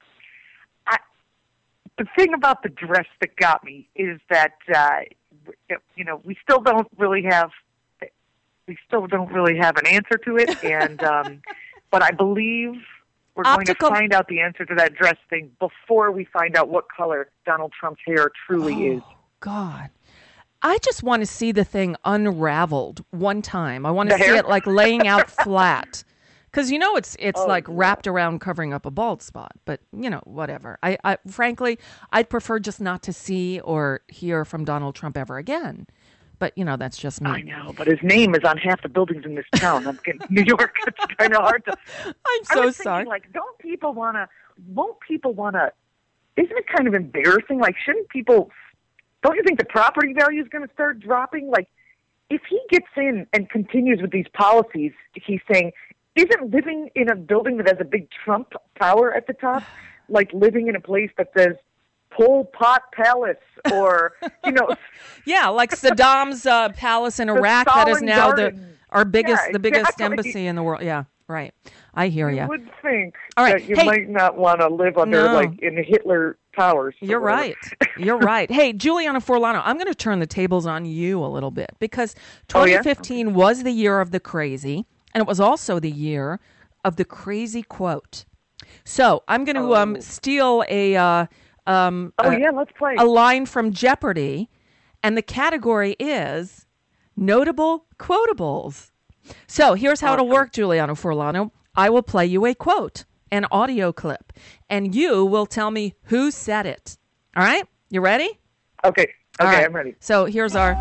I, the thing about the dress that got me is that uh, you know we still don't really have we still don't really have an answer to it, and um, but I believe we're Optical- going to find out the answer to that dress thing before we find out what color Donald Trump's hair truly is. God. I just want to see the thing unraveled one time. I want to The see hair? it like laying out flat. Because, you know, it's it's Oh, like yeah. wrapped around covering up a bald spot. But, you know, whatever. I, I frankly, I'd prefer just not to see or hear from Donald Trump ever again. But, you know, that's just me. I know, but his name is on half the buildings in this town. I'm getting New York. It's kind of hard to. I'm I so was thinking, sorry. Like, don't people want to? Won't people want to? Isn't it kind of embarrassing? Like, shouldn't people? Don't you think the property value is going to start dropping? Like, if he gets in and continues with these policies, he's saying, isn't living in a building that has a big Trump tower at the top like living in a place that says Pol Pot Palace or, you know. Yeah, like Saddam's uh, palace in The Iraq that is Stalin now the Garden. our biggest, Yeah, the biggest exactly. embassy in the world. Yeah, right. I hear You you. would think All right, that you hey- might not want to live under, No. like, in the Hitler towers. or You're whatever. right. You're right. Hey, Juliana Forlano, I'm going to turn the tables on you a little bit because Oh, yeah? twenty fifteen was the year of the crazy, and it was also the year of the crazy quote. So I'm going to um, steal a uh, um, Oh, a, yeah, let's play. a line from Jeopardy, and the category is notable quotables. So here's how it'll work, Juliana Forlano. I will play you a quote, an audio clip, and you will tell me who said it. All right? You ready? Okay. All Okay, right. I'm ready. So here's our...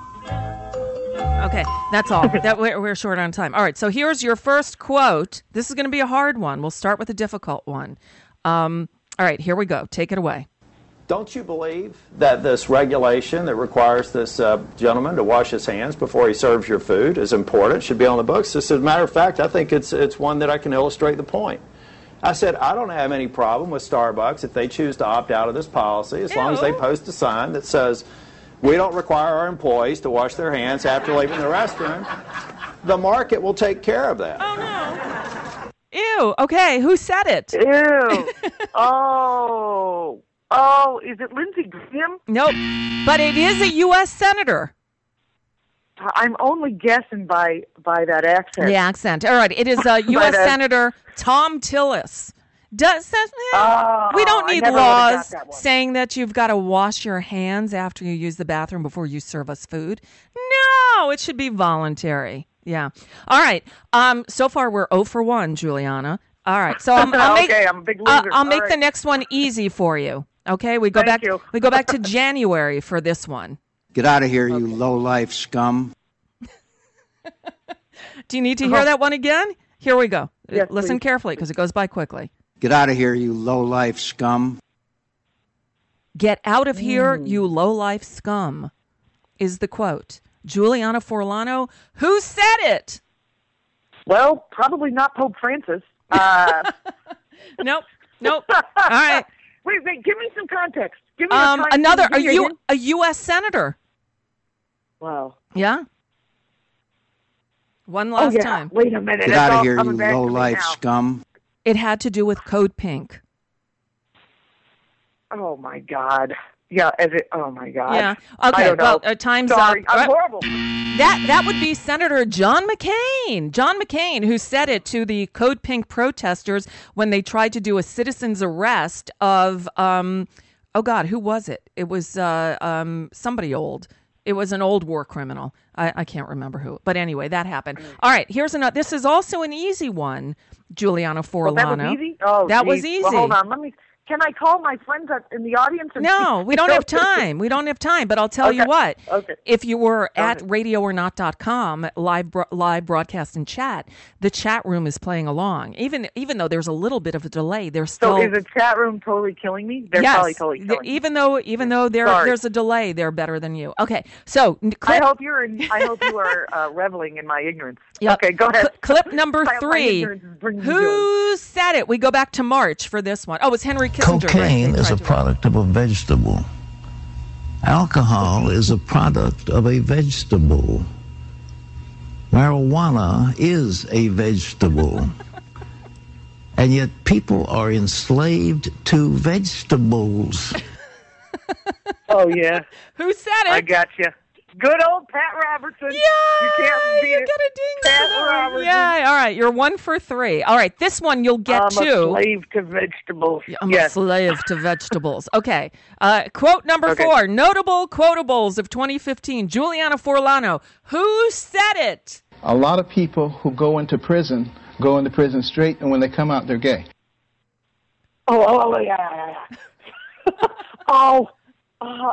Okay, that's all. That we're, we're short on time. All right, so here's your first quote. This is going to be a hard one. We'll start with a difficult one. Um, all right, here we go. Take it away. don't you believe that this regulation that requires this uh, gentleman to wash his hands before he serves your food is important, should be on the books? As a matter of fact, I think it's, it's one that I can illustrate the point. I said, I don't have any problem with Starbucks if they choose to opt out of this policy, as Ew. long as they post a sign that says, we don't require our employees to wash their hands after leaving the restroom. The market will take care of that. Oh, no. Ew. Okay, who said it? Ew. Oh. Oh, is it Lindsey Graham? Nope. But it is a U S senator. I'm only guessing by by that accent. The accent. All right. It is uh, U S Senator Thom Tillis. Does says, yeah, oh, we don't need I never laws got that saying that you've got to wash your hands after you use the bathroom before you serve us food. No, it should be voluntary. Yeah. All right. Um. So far, we're zero for one, Juliana. All right. So I'm, I'll make, okay, I'm a big loser. Uh, I'll All make right. the next one easy for you. Okay. We go Thank back. you. We go back to January for this one. Get out of here, you low-life scum. Do you need to hear that one again? Here we go. Yes, Listen please. carefully because it goes by quickly. Get out of here, you low-life scum. Get out of here, you low-life scum, is the quote. Juliana Forlano, who said it? Well, probably not Pope Francis. Uh, nope. Nope. All right. Wait, wait. Give me some context. Give me Um, a time- another, a, give me a U, hint. a U S senator. Wow. Yeah? One last oh, yeah. time. Wait a minute. Get It's out of all here, you coming back to me low-life now. scum. It had to do with Code Pink. Oh, my God. Yeah, as it, oh, my God. Yeah. I Okay, don't know. well, uh, time's Sorry, up. I'm Uh, horrible. That that would be Senator John McCain. John McCain, who said it to the Code Pink protesters when they tried to do a citizen's arrest of, um, oh, God, who was it? It was uh, um, somebody old. It was an old war criminal. I, I can't remember who. But anyway, that happened. All right, here's another. This is also an easy one, Juliana Forlano. Well, that was easy? Oh, That geez. was easy. Well, hold on. Let me. Can I call my friends at, in the audience? And No, we don't have time. We don't have time. But I'll tell Okay. you what. Okay. If you were Go at ahead. radio or not dot com, live bro- live broadcast and chat, the chat room is playing along. Even even though there's a little bit of a delay, there's still So is the chat room totally killing me? They're yes. probably totally th- killing me. even though even though there Sorry. there's a delay, they're better than you. Okay, so n- I clip, hope you're. In, I hope you are uh, reveling in my ignorance. Yep. Okay, go ahead. Cl- clip number My- my three. ignorance is bringing me joy. Who said it? We go back to March for this one. Oh, it was Henry Kissinger. Cocaine They is tried a to- product of a vegetable. Alcohol is a product of a vegetable. Marijuana is a vegetable. And yet people are enslaved to vegetables. Oh yeah. Who said it? I got you. Good old Pat Robertson. Yeah, you can't beat you it. got a ding for Pat that one. Robertson. Yeah, all right, you're one for three. All right, this one you'll get I'm to. a slave to vegetables. I'm yes. a slave to vegetables. Okay. Uh, quote number Okay. four. Notable quotables of twenty fifteen. Juliana Forlano. Who said it? A lot of people who go into prison go into prison straight, and when they come out, they're gay. Oh, oh, yeah, yeah, yeah. oh, uh,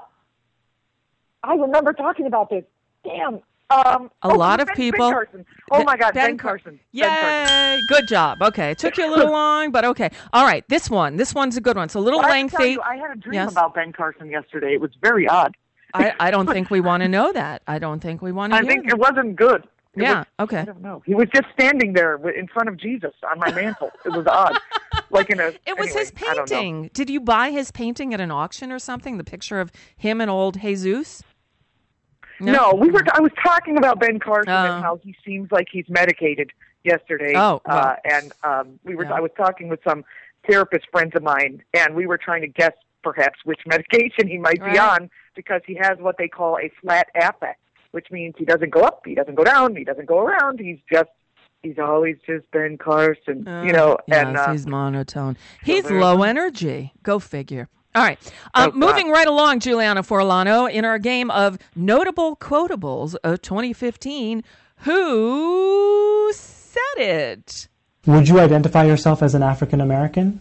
I remember talking about this. Damn. Um, A oh, lot of Ben- people. Ben Carson. Oh, my God, Ben Ben, Car- Carson. Ben Yay! Carson. Good job. Okay. It took you a little long, but okay. All right. This one. This one's a good one. It's a little Well, I have to tell lengthy. you, I had a dream Yes. about Ben Carson yesterday. It was very odd. I, I don't think we want to know that. I don't think we want to I hear think that. it wasn't good. It Yeah. was- okay. I don't know. He was just standing there wi- in front of Jesus on my mantle. It was odd. Like in a. It was anyway, his I don't know. painting. Did you buy his painting at an auction or something? The picture of him and old Jesus? No, we were. I was talking about Ben Carson Oh. and how he seems like he's medicated yesterday. Oh, well. uh, and um, we were. Yeah. I was talking with some therapist friends of mine, and we were trying to guess perhaps which medication he might Right. be on because he has what they call a flat affect, which means he doesn't go up, he doesn't go down, he doesn't go around. He's just. He's always just Ben Carson, Uh, you know. Yes, and uh, he's monotone. He's very- low energy. Go figure. All right. Um, Oh, God. moving right along, Juliana Forlano, in our game of notable quotables of twenty fifteen. Who said it? Would you identify yourself as an African American?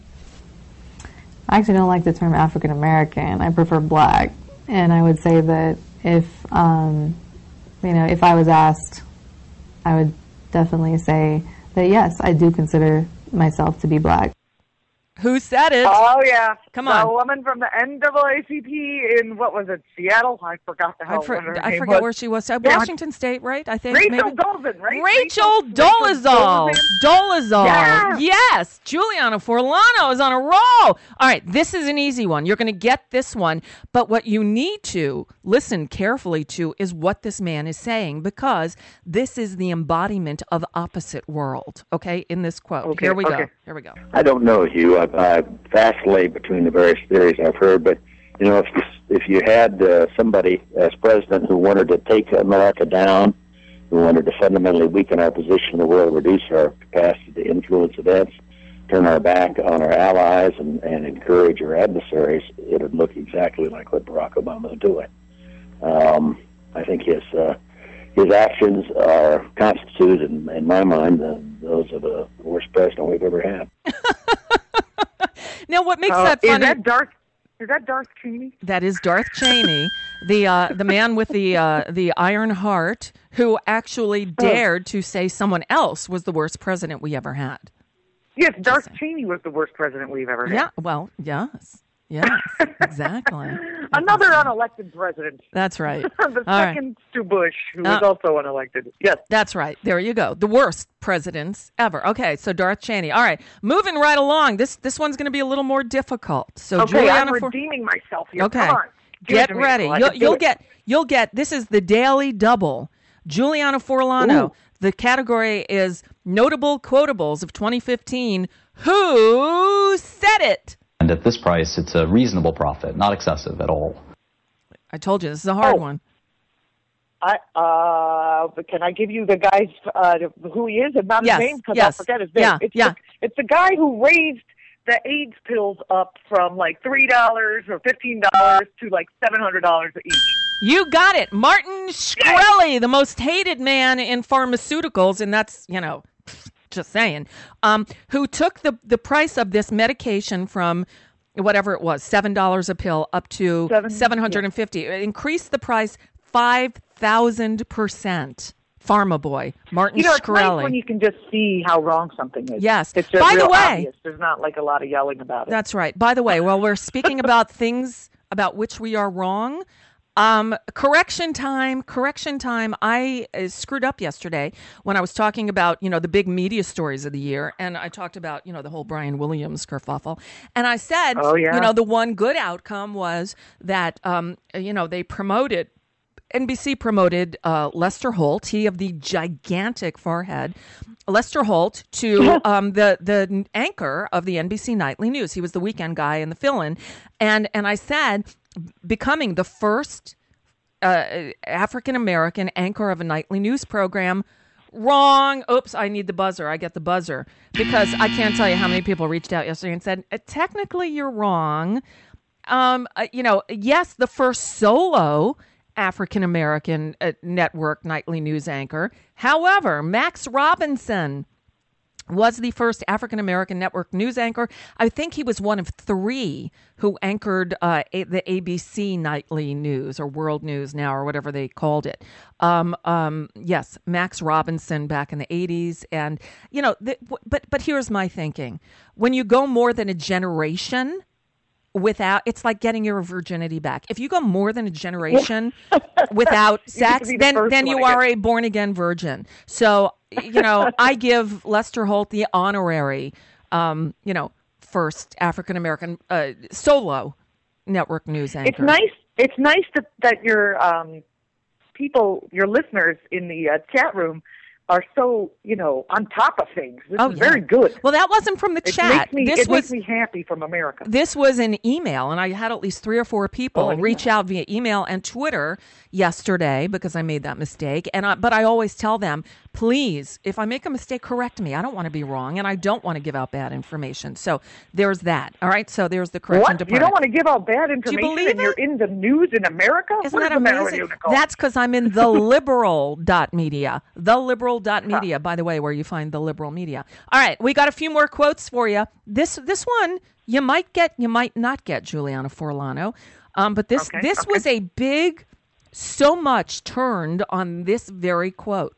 I actually don't like the term African American. I prefer black. And I would say that if, um, you know, if I was asked, I would definitely say that yes, I do consider myself to be black. Who said it? Oh, yeah. Come the on. The woman from the N double A C P in, what was it, Seattle? I forgot the hell I, for, what her I name forget was. where she was. Uh, Yeah. Washington State, right? I think. Rachel maybe. Dolezal, right? Rachel Dolezal. Dolezal. Yeah. Yes. Juliana Forlano is on a roll. All right. This is an easy one. You're going to get this one. But what you need to listen carefully to is what this man is saying, because this is the embodiment of opposite world. Okay. In this quote. Okay, Here we go. okay. Here we go. I don't know, Hugh. I, I vacillate between the various theories I've heard, but you know, if you, if you had uh, somebody as president who wanted to take America down, who wanted to fundamentally weaken our position in the world, reduce our capacity to influence events, turn our back on our allies, and, and encourage our adversaries, it would look exactly like what Barack Obama is doing. Um, I think his uh, his actions are constituted, in, in my mind, uh, those of the worst president we've ever had. Now, what makes Uh, that is funny? that Darth? Is that Darth Cheney? That is Darth Cheney, the uh, the man with the uh, the iron heart, who actually dared to say someone else was the worst president we ever had. Yes, Darth Cheney was the worst president we've ever had. Yeah, well, yes, yes, exactly. Another unelected president. That's right. the All right. second to Bush, who Uh, was also unelected. Yes. That's right. There you go. The worst presidents ever. Okay, so Darth Cheney. All right, moving right along. This this one's going to be a little more difficult. So okay, Juliana I'm For- redeeming myself here. Okay. Come on. Give it Get to me ready. so I You'll, can do you'll it. get. You'll get. This is the Daily Double. Juliana Forlano. Ooh. The category is Notable Quotables of twenty fifteen. Who said it? And at this price, it's a reasonable profit, not excessive at all. I told you this is a hard Oh. one. I, uh, but can I give you the guy's uh, who he is and not Yes, his name? Because yes. I'll forget his name. Yeah, it's yeah. The, it's the guy who raised the AIDS pills up from like three dollars or fifteen dollars to like seven hundred dollars each. You got it. Martin Shkreli, the most hated man in pharmaceuticals, and that's, you know, just saying, um, who took the, the price of this medication from whatever it was, seven dollars a pill, up to Seven- seven hundred fifty dollars. It increased the price five thousand percent. Pharma boy, Martin You know, it's Shkreli. nice when you can just see how wrong something is. Yes. It's just By the real way- obvious. There's not like a lot of yelling about it. That's right. By the way, while we're speaking about things about which we are wrong, um, correction time, correction time. I uh, screwed up yesterday when I was talking about, you know, the big media stories of the year. And I talked about, you know, the whole Brian Williams kerfuffle. And I said, Oh, yeah. you know, the one good outcome was that, um, you know, they promoted N B C promoted uh, Lester Holt, he of the gigantic forehead, Lester Holt, to um, the the anchor of the N B C Nightly News. He was the weekend guy in the fill-in, and and I said, becoming the first uh, African American anchor of a nightly news program. Wrong. Oops, I need the buzzer. I get the buzzer because I can't tell you how many people reached out yesterday and said, technically you're wrong. Um, uh, you know, yes, the first solo African-American uh, network nightly news anchor. However, Max Robinson was the first African-American network news anchor. I think he was one of three who anchored uh, a- the A B C nightly news or World News Now or whatever they called it. Um, um, yes, Max Robinson back in the eighties. And, you know, the, but but here's my thinking. When you go more than a generation without, it's like getting your virginity back. If you go more than a generation without You get to sex, be the then first then one you again. are a born again virgin. So, you know, I give Lester Holt the honorary, um, you know, first African American uh, solo network news anchor. It's nice. It's nice that that your um, people, your listeners in the uh, chat room, are so, you know, on top of things. This Oh, is yeah. very good. Well, that wasn't from the It chat. makes me, this it was makes me happy from America. This was an email, and I had at least three or four people Oh, an reach out via email and Twitter yesterday because I made that mistake. And I, but I always tell them, please, if I make a mistake, correct me. I don't want to be wrong, and I don't want to give out bad information. So there's that. All right. So there's the correction What? department. You don't want to give out bad information believe and you're in the news in America? Isn't what that is the matter with amazing? you, Nicole? That's because I'm in the liberal dot media. The liberal dot media, by the way, where you find the liberal media. All right, we got a few more quotes for you. This this one you might get, you might not get, Juliana Forlano. Um, but this Okay, this okay. was a big, so much turned on this very quote.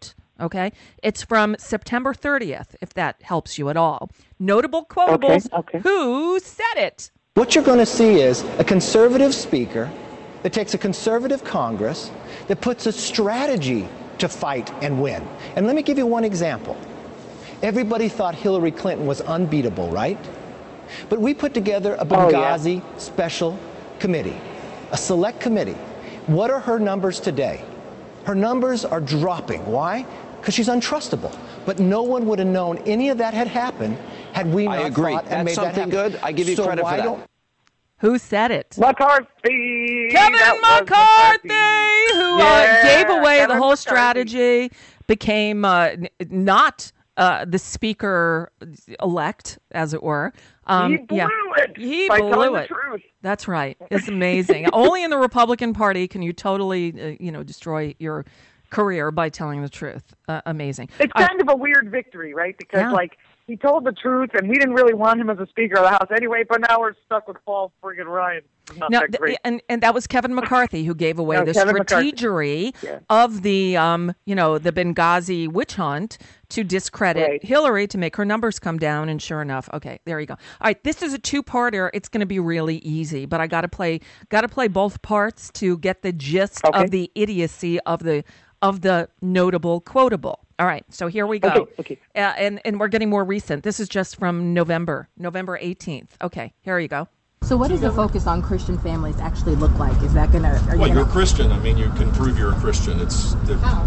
okay? It's from September thirtieth, if that helps you at all. Notable quotables. Okay, okay. Who said it? What you're going to see is a conservative speaker that takes a conservative Congress that puts a strategy to fight and win. And let me give you one example. Everybody thought Hillary Clinton was unbeatable, right? But we put together a Benghazi oh, yeah. special committee, a select committee. What are her numbers today? Her numbers are dropping. Why? Because she's untrustable. But no one would have known any of that had happened had we not I agree. thought and That's made that something happen. good. I give you so credit why for that. Don't... Who said it? McCarthy. Kevin That McCarthy, McCarthy, who yeah, uh, gave away Kevin the whole McCarthy. strategy, became uh, n- not uh, the speaker-elect, as it were. Um, he blew yeah. it. He by blew telling it. The truth. That's right. It's amazing. Only in the Republican Party can you totally, uh, you know, destroy your career by telling the truth. Uh, amazing. It's Uh, kind of a weird victory, right? Because, Yeah. like, he told the truth, and we didn't really want him as a Speaker of the House anyway, but now we're stuck with Paul friggin' Ryan. Not No, that th- great. and and that was Kevin McCarthy who gave away No, the Kevin McCarthy. strategery Yeah. of the um you know the Benghazi witch hunt to discredit Right. Hillary to make her numbers come down. And sure enough, okay, there you go. All right, this is a two-parter. It's going to be really easy, but I got to play got to play both parts to get the gist Okay. of the idiocy of the of the notable quotable. All right, so here we go. Okay, okay. Uh, and and we're getting more recent. This is just from November, November eighteenth. Okay, here you go. So what does the focus on Christian families actually look like? Is that going to... Well, you're a Christian. I mean, you can prove you're a Christian. It's. The, How?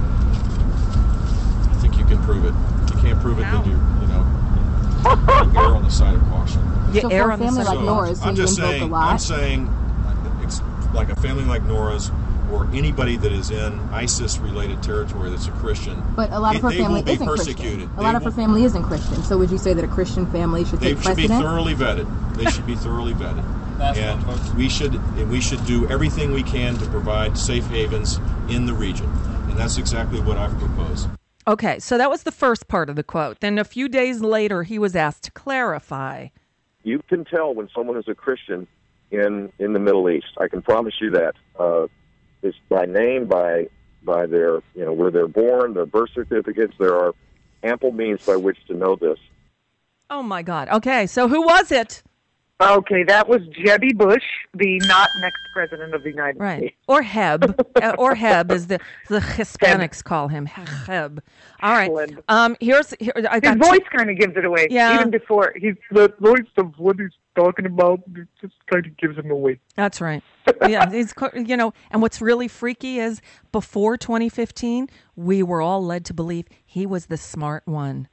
I think you can prove it. If you can't prove it, then you, you know, you err on the side of caution. You So err for a on the family side like of Nora's, who I'm you just invoke a saying. lot... I'm saying, it's like a family like Nora's, or anybody that is in ISIS-related territory that's a Christian. But a lot of her they family will be isn't persecuted. Christian. A They lot of her will- family isn't Christian. So would you say that a Christian family should They take should be precedence? thoroughly vetted. They should be thoroughly vetted. And we should and we should do everything we can to provide safe havens in the region. And that's exactly what I've proposed. Okay, so that was the first part of the quote. Then a few days later, he was asked to clarify. You can tell when someone is a Christian in, in the Middle East. I can promise you that. Uh, it's by name, by by their, you know, where they're born, their birth certificates. There are ample means by which to know this. Oh, my God. Okay, so who was it? Okay, that was Jebby Bush, the not next president of the United Right. States. Or Heb. uh, or Heb, as the, the Hispanics call him. Heb. All right. Um, here's here, I His got voice two- kind of gives it away. Yeah. Even before, he's the voice of what he's talking about it just kind of gives him away. That's right. Yeah, he's co- you know, and what's really freaky is before twenty fifteen, we were all led to believe he was the smart one.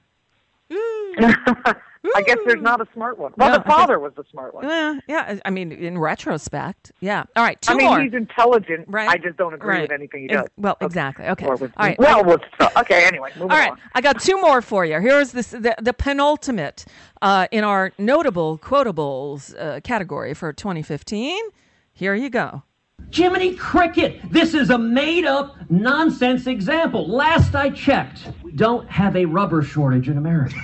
I guess there's not a smart one. Well, No, the father was the smart one. Yeah, yeah. I mean, in retrospect, yeah. All right, two I mean, more. he's intelligent. Right. I just don't agree Right. with anything he Ex- does. well, exactly. Okay. Or with- All right. Well, let's talk. Okay, anyway, moving All right, on. I got two more for you. Here's this the, the penultimate uh, in our notable quotables uh, category for twenty fifteen. Here you go. Jiminy Cricket, this is a made-up nonsense example. Last I checked, we don't have a rubber shortage in America.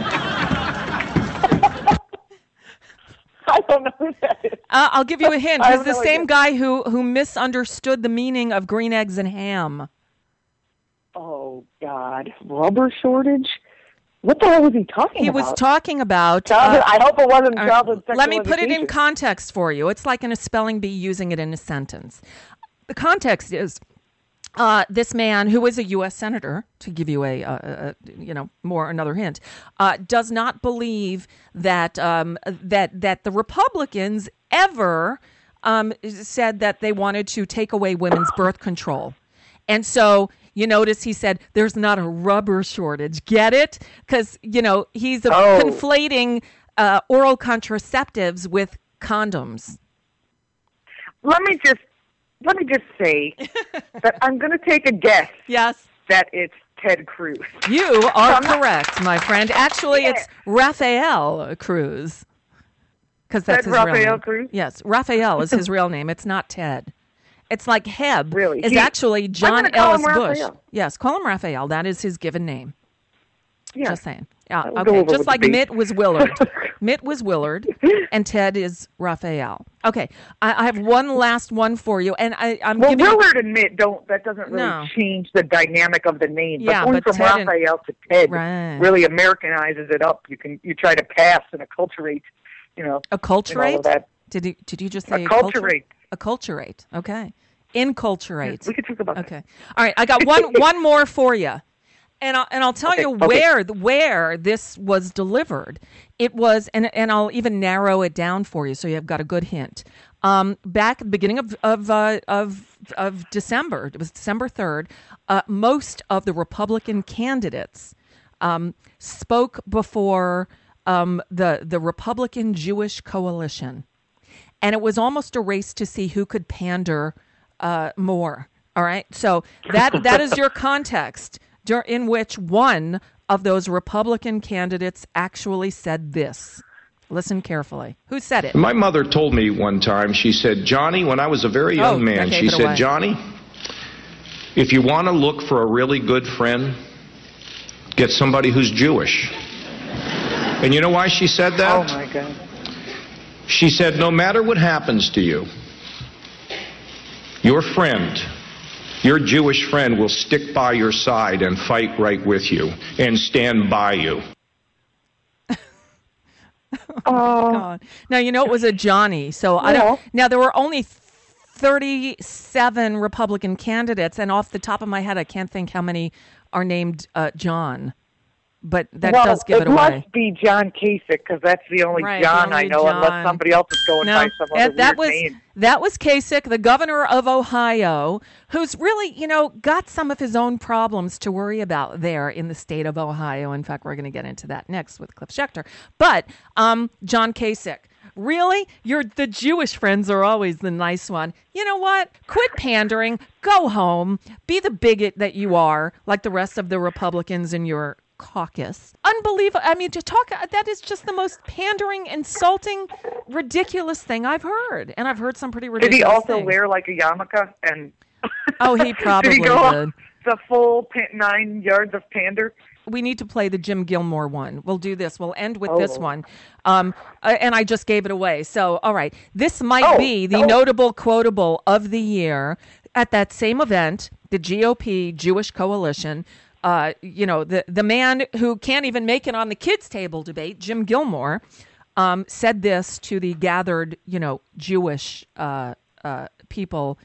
I don't know who that is. Uh, I'll give you a hint. I He's have the no same idea. guy who who misunderstood the meaning of green eggs and ham. Oh, God. Rubber shortage? What the hell was he talking He about? was talking about. Childhood, uh, I hope it wasn't uh, childhood sexual Let me put it in education. context for you. It's like in a spelling bee using it in a sentence. The context is uh, this man, who is a U S senator, to give you a, a, a you know more another hint, uh, does not believe that um, that that the Republicans ever um, said that they wanted to take away women's birth control, and so. You notice he said there's not a rubber shortage. Get it? Because, you know, he's uh, Oh. conflating uh, oral contraceptives with condoms. Let me just let me just say that I'm going to take a guess. Yes. That it's Ted Cruz. You are From- correct, my friend. Actually, Yeah. it's Raphael Cruz. Because that's Ted his real Raphael name. Cruz? Yes, Raphael is his real name. It's not Ted. It's like Heb Really? is He- actually I'm John gonna call Ellis him Bush. Raphael. Yes, call him Raphael. That is his given name. Yeah. Just saying. Yeah. We'll Okay. Just like Mitt was Willard. Mitt was Willard, and Ted is Raphael. Okay. I, I have one last one for you, and I, I'm well, giving Willard and Mitt don't. That doesn't really No. change the dynamic of the name. Yeah, but going but from Ted and- Raphael to Ted Right. really Americanizes it up. You can you try to pass and acculturate. You know, Acculturate? and all of that. Did you did you just say Acculturate. Acculturate. Okay. Inculturate. We could talk about Okay. All right. I got one one more for you. And I'll, and I'll tell Okay, you okay. where where this was delivered. It was, and and I'll even narrow it down for you, so you've got a good hint. Um, back at the beginning of of uh, of of December, it was December third. Uh, most of the Republican candidates um, spoke before um, the the Republican Jewish Coalition, and it was almost a race to see who could pander uh, more. All right, so that that is your context. In which one of those Republican candidates actually said this. Listen carefully. Who said it? My mother told me one time, she said, Johnny, when I was a very young Oh, man, I gave she it said, away. Johnny, if you want to look for a really good friend, get somebody who's Jewish. And you know why she said that? Oh my God. She said, no matter what happens to you, your friend, your Jewish friend will stick by your side and fight right with you and stand by you. Oh, God. Now, you know it was a Johnny. So I don't. Now, there were only thirty-seven Republican candidates. And off the top of my head, I can't think how many are named uh, John. But that well, does give it, it away. must be John Kasich because that's the only Right, the John only I know, John. unless somebody else is going No, by some eh, other that weird was name. that was Kasich, the governor of Ohio, who's really, you know, got some of his own problems to worry about there in the state of Ohio. In fact, we're going to get into that next with Cliff Schechter. But um, John Kasich. Really? You're the Jewish friends are always the nice one. You know what? Quit pandering. Go home. Be the bigot that you are, like the rest of the Republicans in your caucus. Unbelievable. I mean, to talk, that is just the most pandering, insulting, ridiculous thing I've heard. And I've heard some pretty Did ridiculous he also things. wear like a yarmulke and? Oh, he probably did. He go did. the full pa- nine yards of pander. We need to play the Jim Gilmore one. We'll do this. We'll end with Oh. this one. Um, uh, and I just gave it away. So, all right. This might Oh, be the oh. notable quotable of the year. At that same event, the G O P Jewish Coalition, uh, you know, the, the man who can't even make it on the kids' table debate, Jim Gilmore, um, said this to the gathered, you know, Jewish uh, uh, people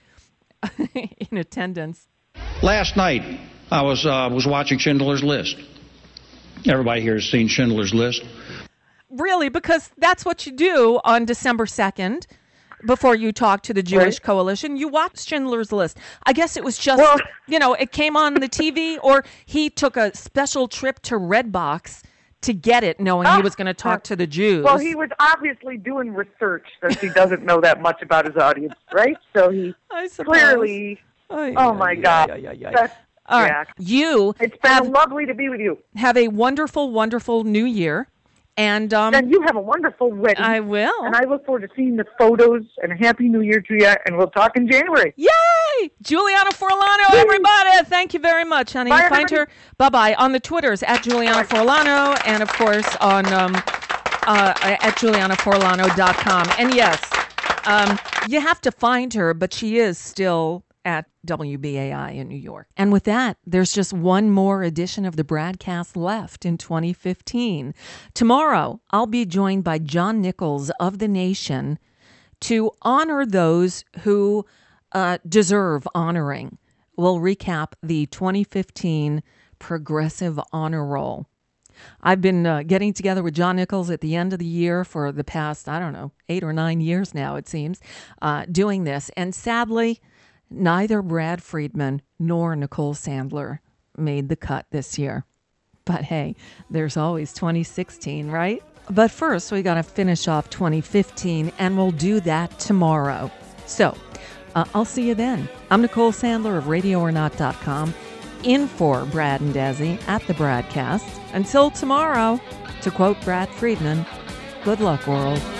in attendance. Last night, I was uh, was watching Schindler's List. Everybody here has seen Schindler's List. Really, because that's what you do on December second before you talk to the Jewish Right. Coalition. You watch Schindler's List. I guess it was just, you know, it came on the T V, or he took a special trip to Redbox to get it, knowing he was going to talk to the Jews. Well, he was obviously doing research since he doesn't know that much about his audience, right? So he I suppose. clearly. Ay, oh ay, my ay, God! ay, ay, ay. That's, All right. Jack. You It's been have, lovely to be with you. have a wonderful, wonderful new year. And um, And you have a wonderful wedding. I will. And I look forward to seeing the photos. And a happy New Year to you. And we'll talk in January. Yay! Juliana Forlano, everybody. Thank you very much, honey. Bye, You find everybody. her, bye-bye, on the Twitters, at Juliana Forlano, and, of course, on um, uh, at juliana forlano dot com. And, yes, um, you have to find her, but she is still at W B A I in New York. And with that, there's just one more edition of the broadcast left in twenty fifteen. Tomorrow, I'll be joined by John Nichols of The Nation to honor those who uh, deserve honoring. We'll recap the twenty fifteen Progressive Honor Roll. I've been uh, getting together with John Nichols at the end of the year for the past, I don't know, eight or nine years now, it seems, uh, doing this. And sadly, neither Brad Friedman nor Nicole Sandler made the cut this year. But hey, there's always twenty sixteen, right? But first, we got to finish off twenty fifteen, and we'll do that tomorrow. So, uh, I'll see you then. I'm Nicole Sandler of radio or not dot com, in for Brad and Desi at the Bradcast. Until tomorrow, to quote Brad Friedman, good luck, world.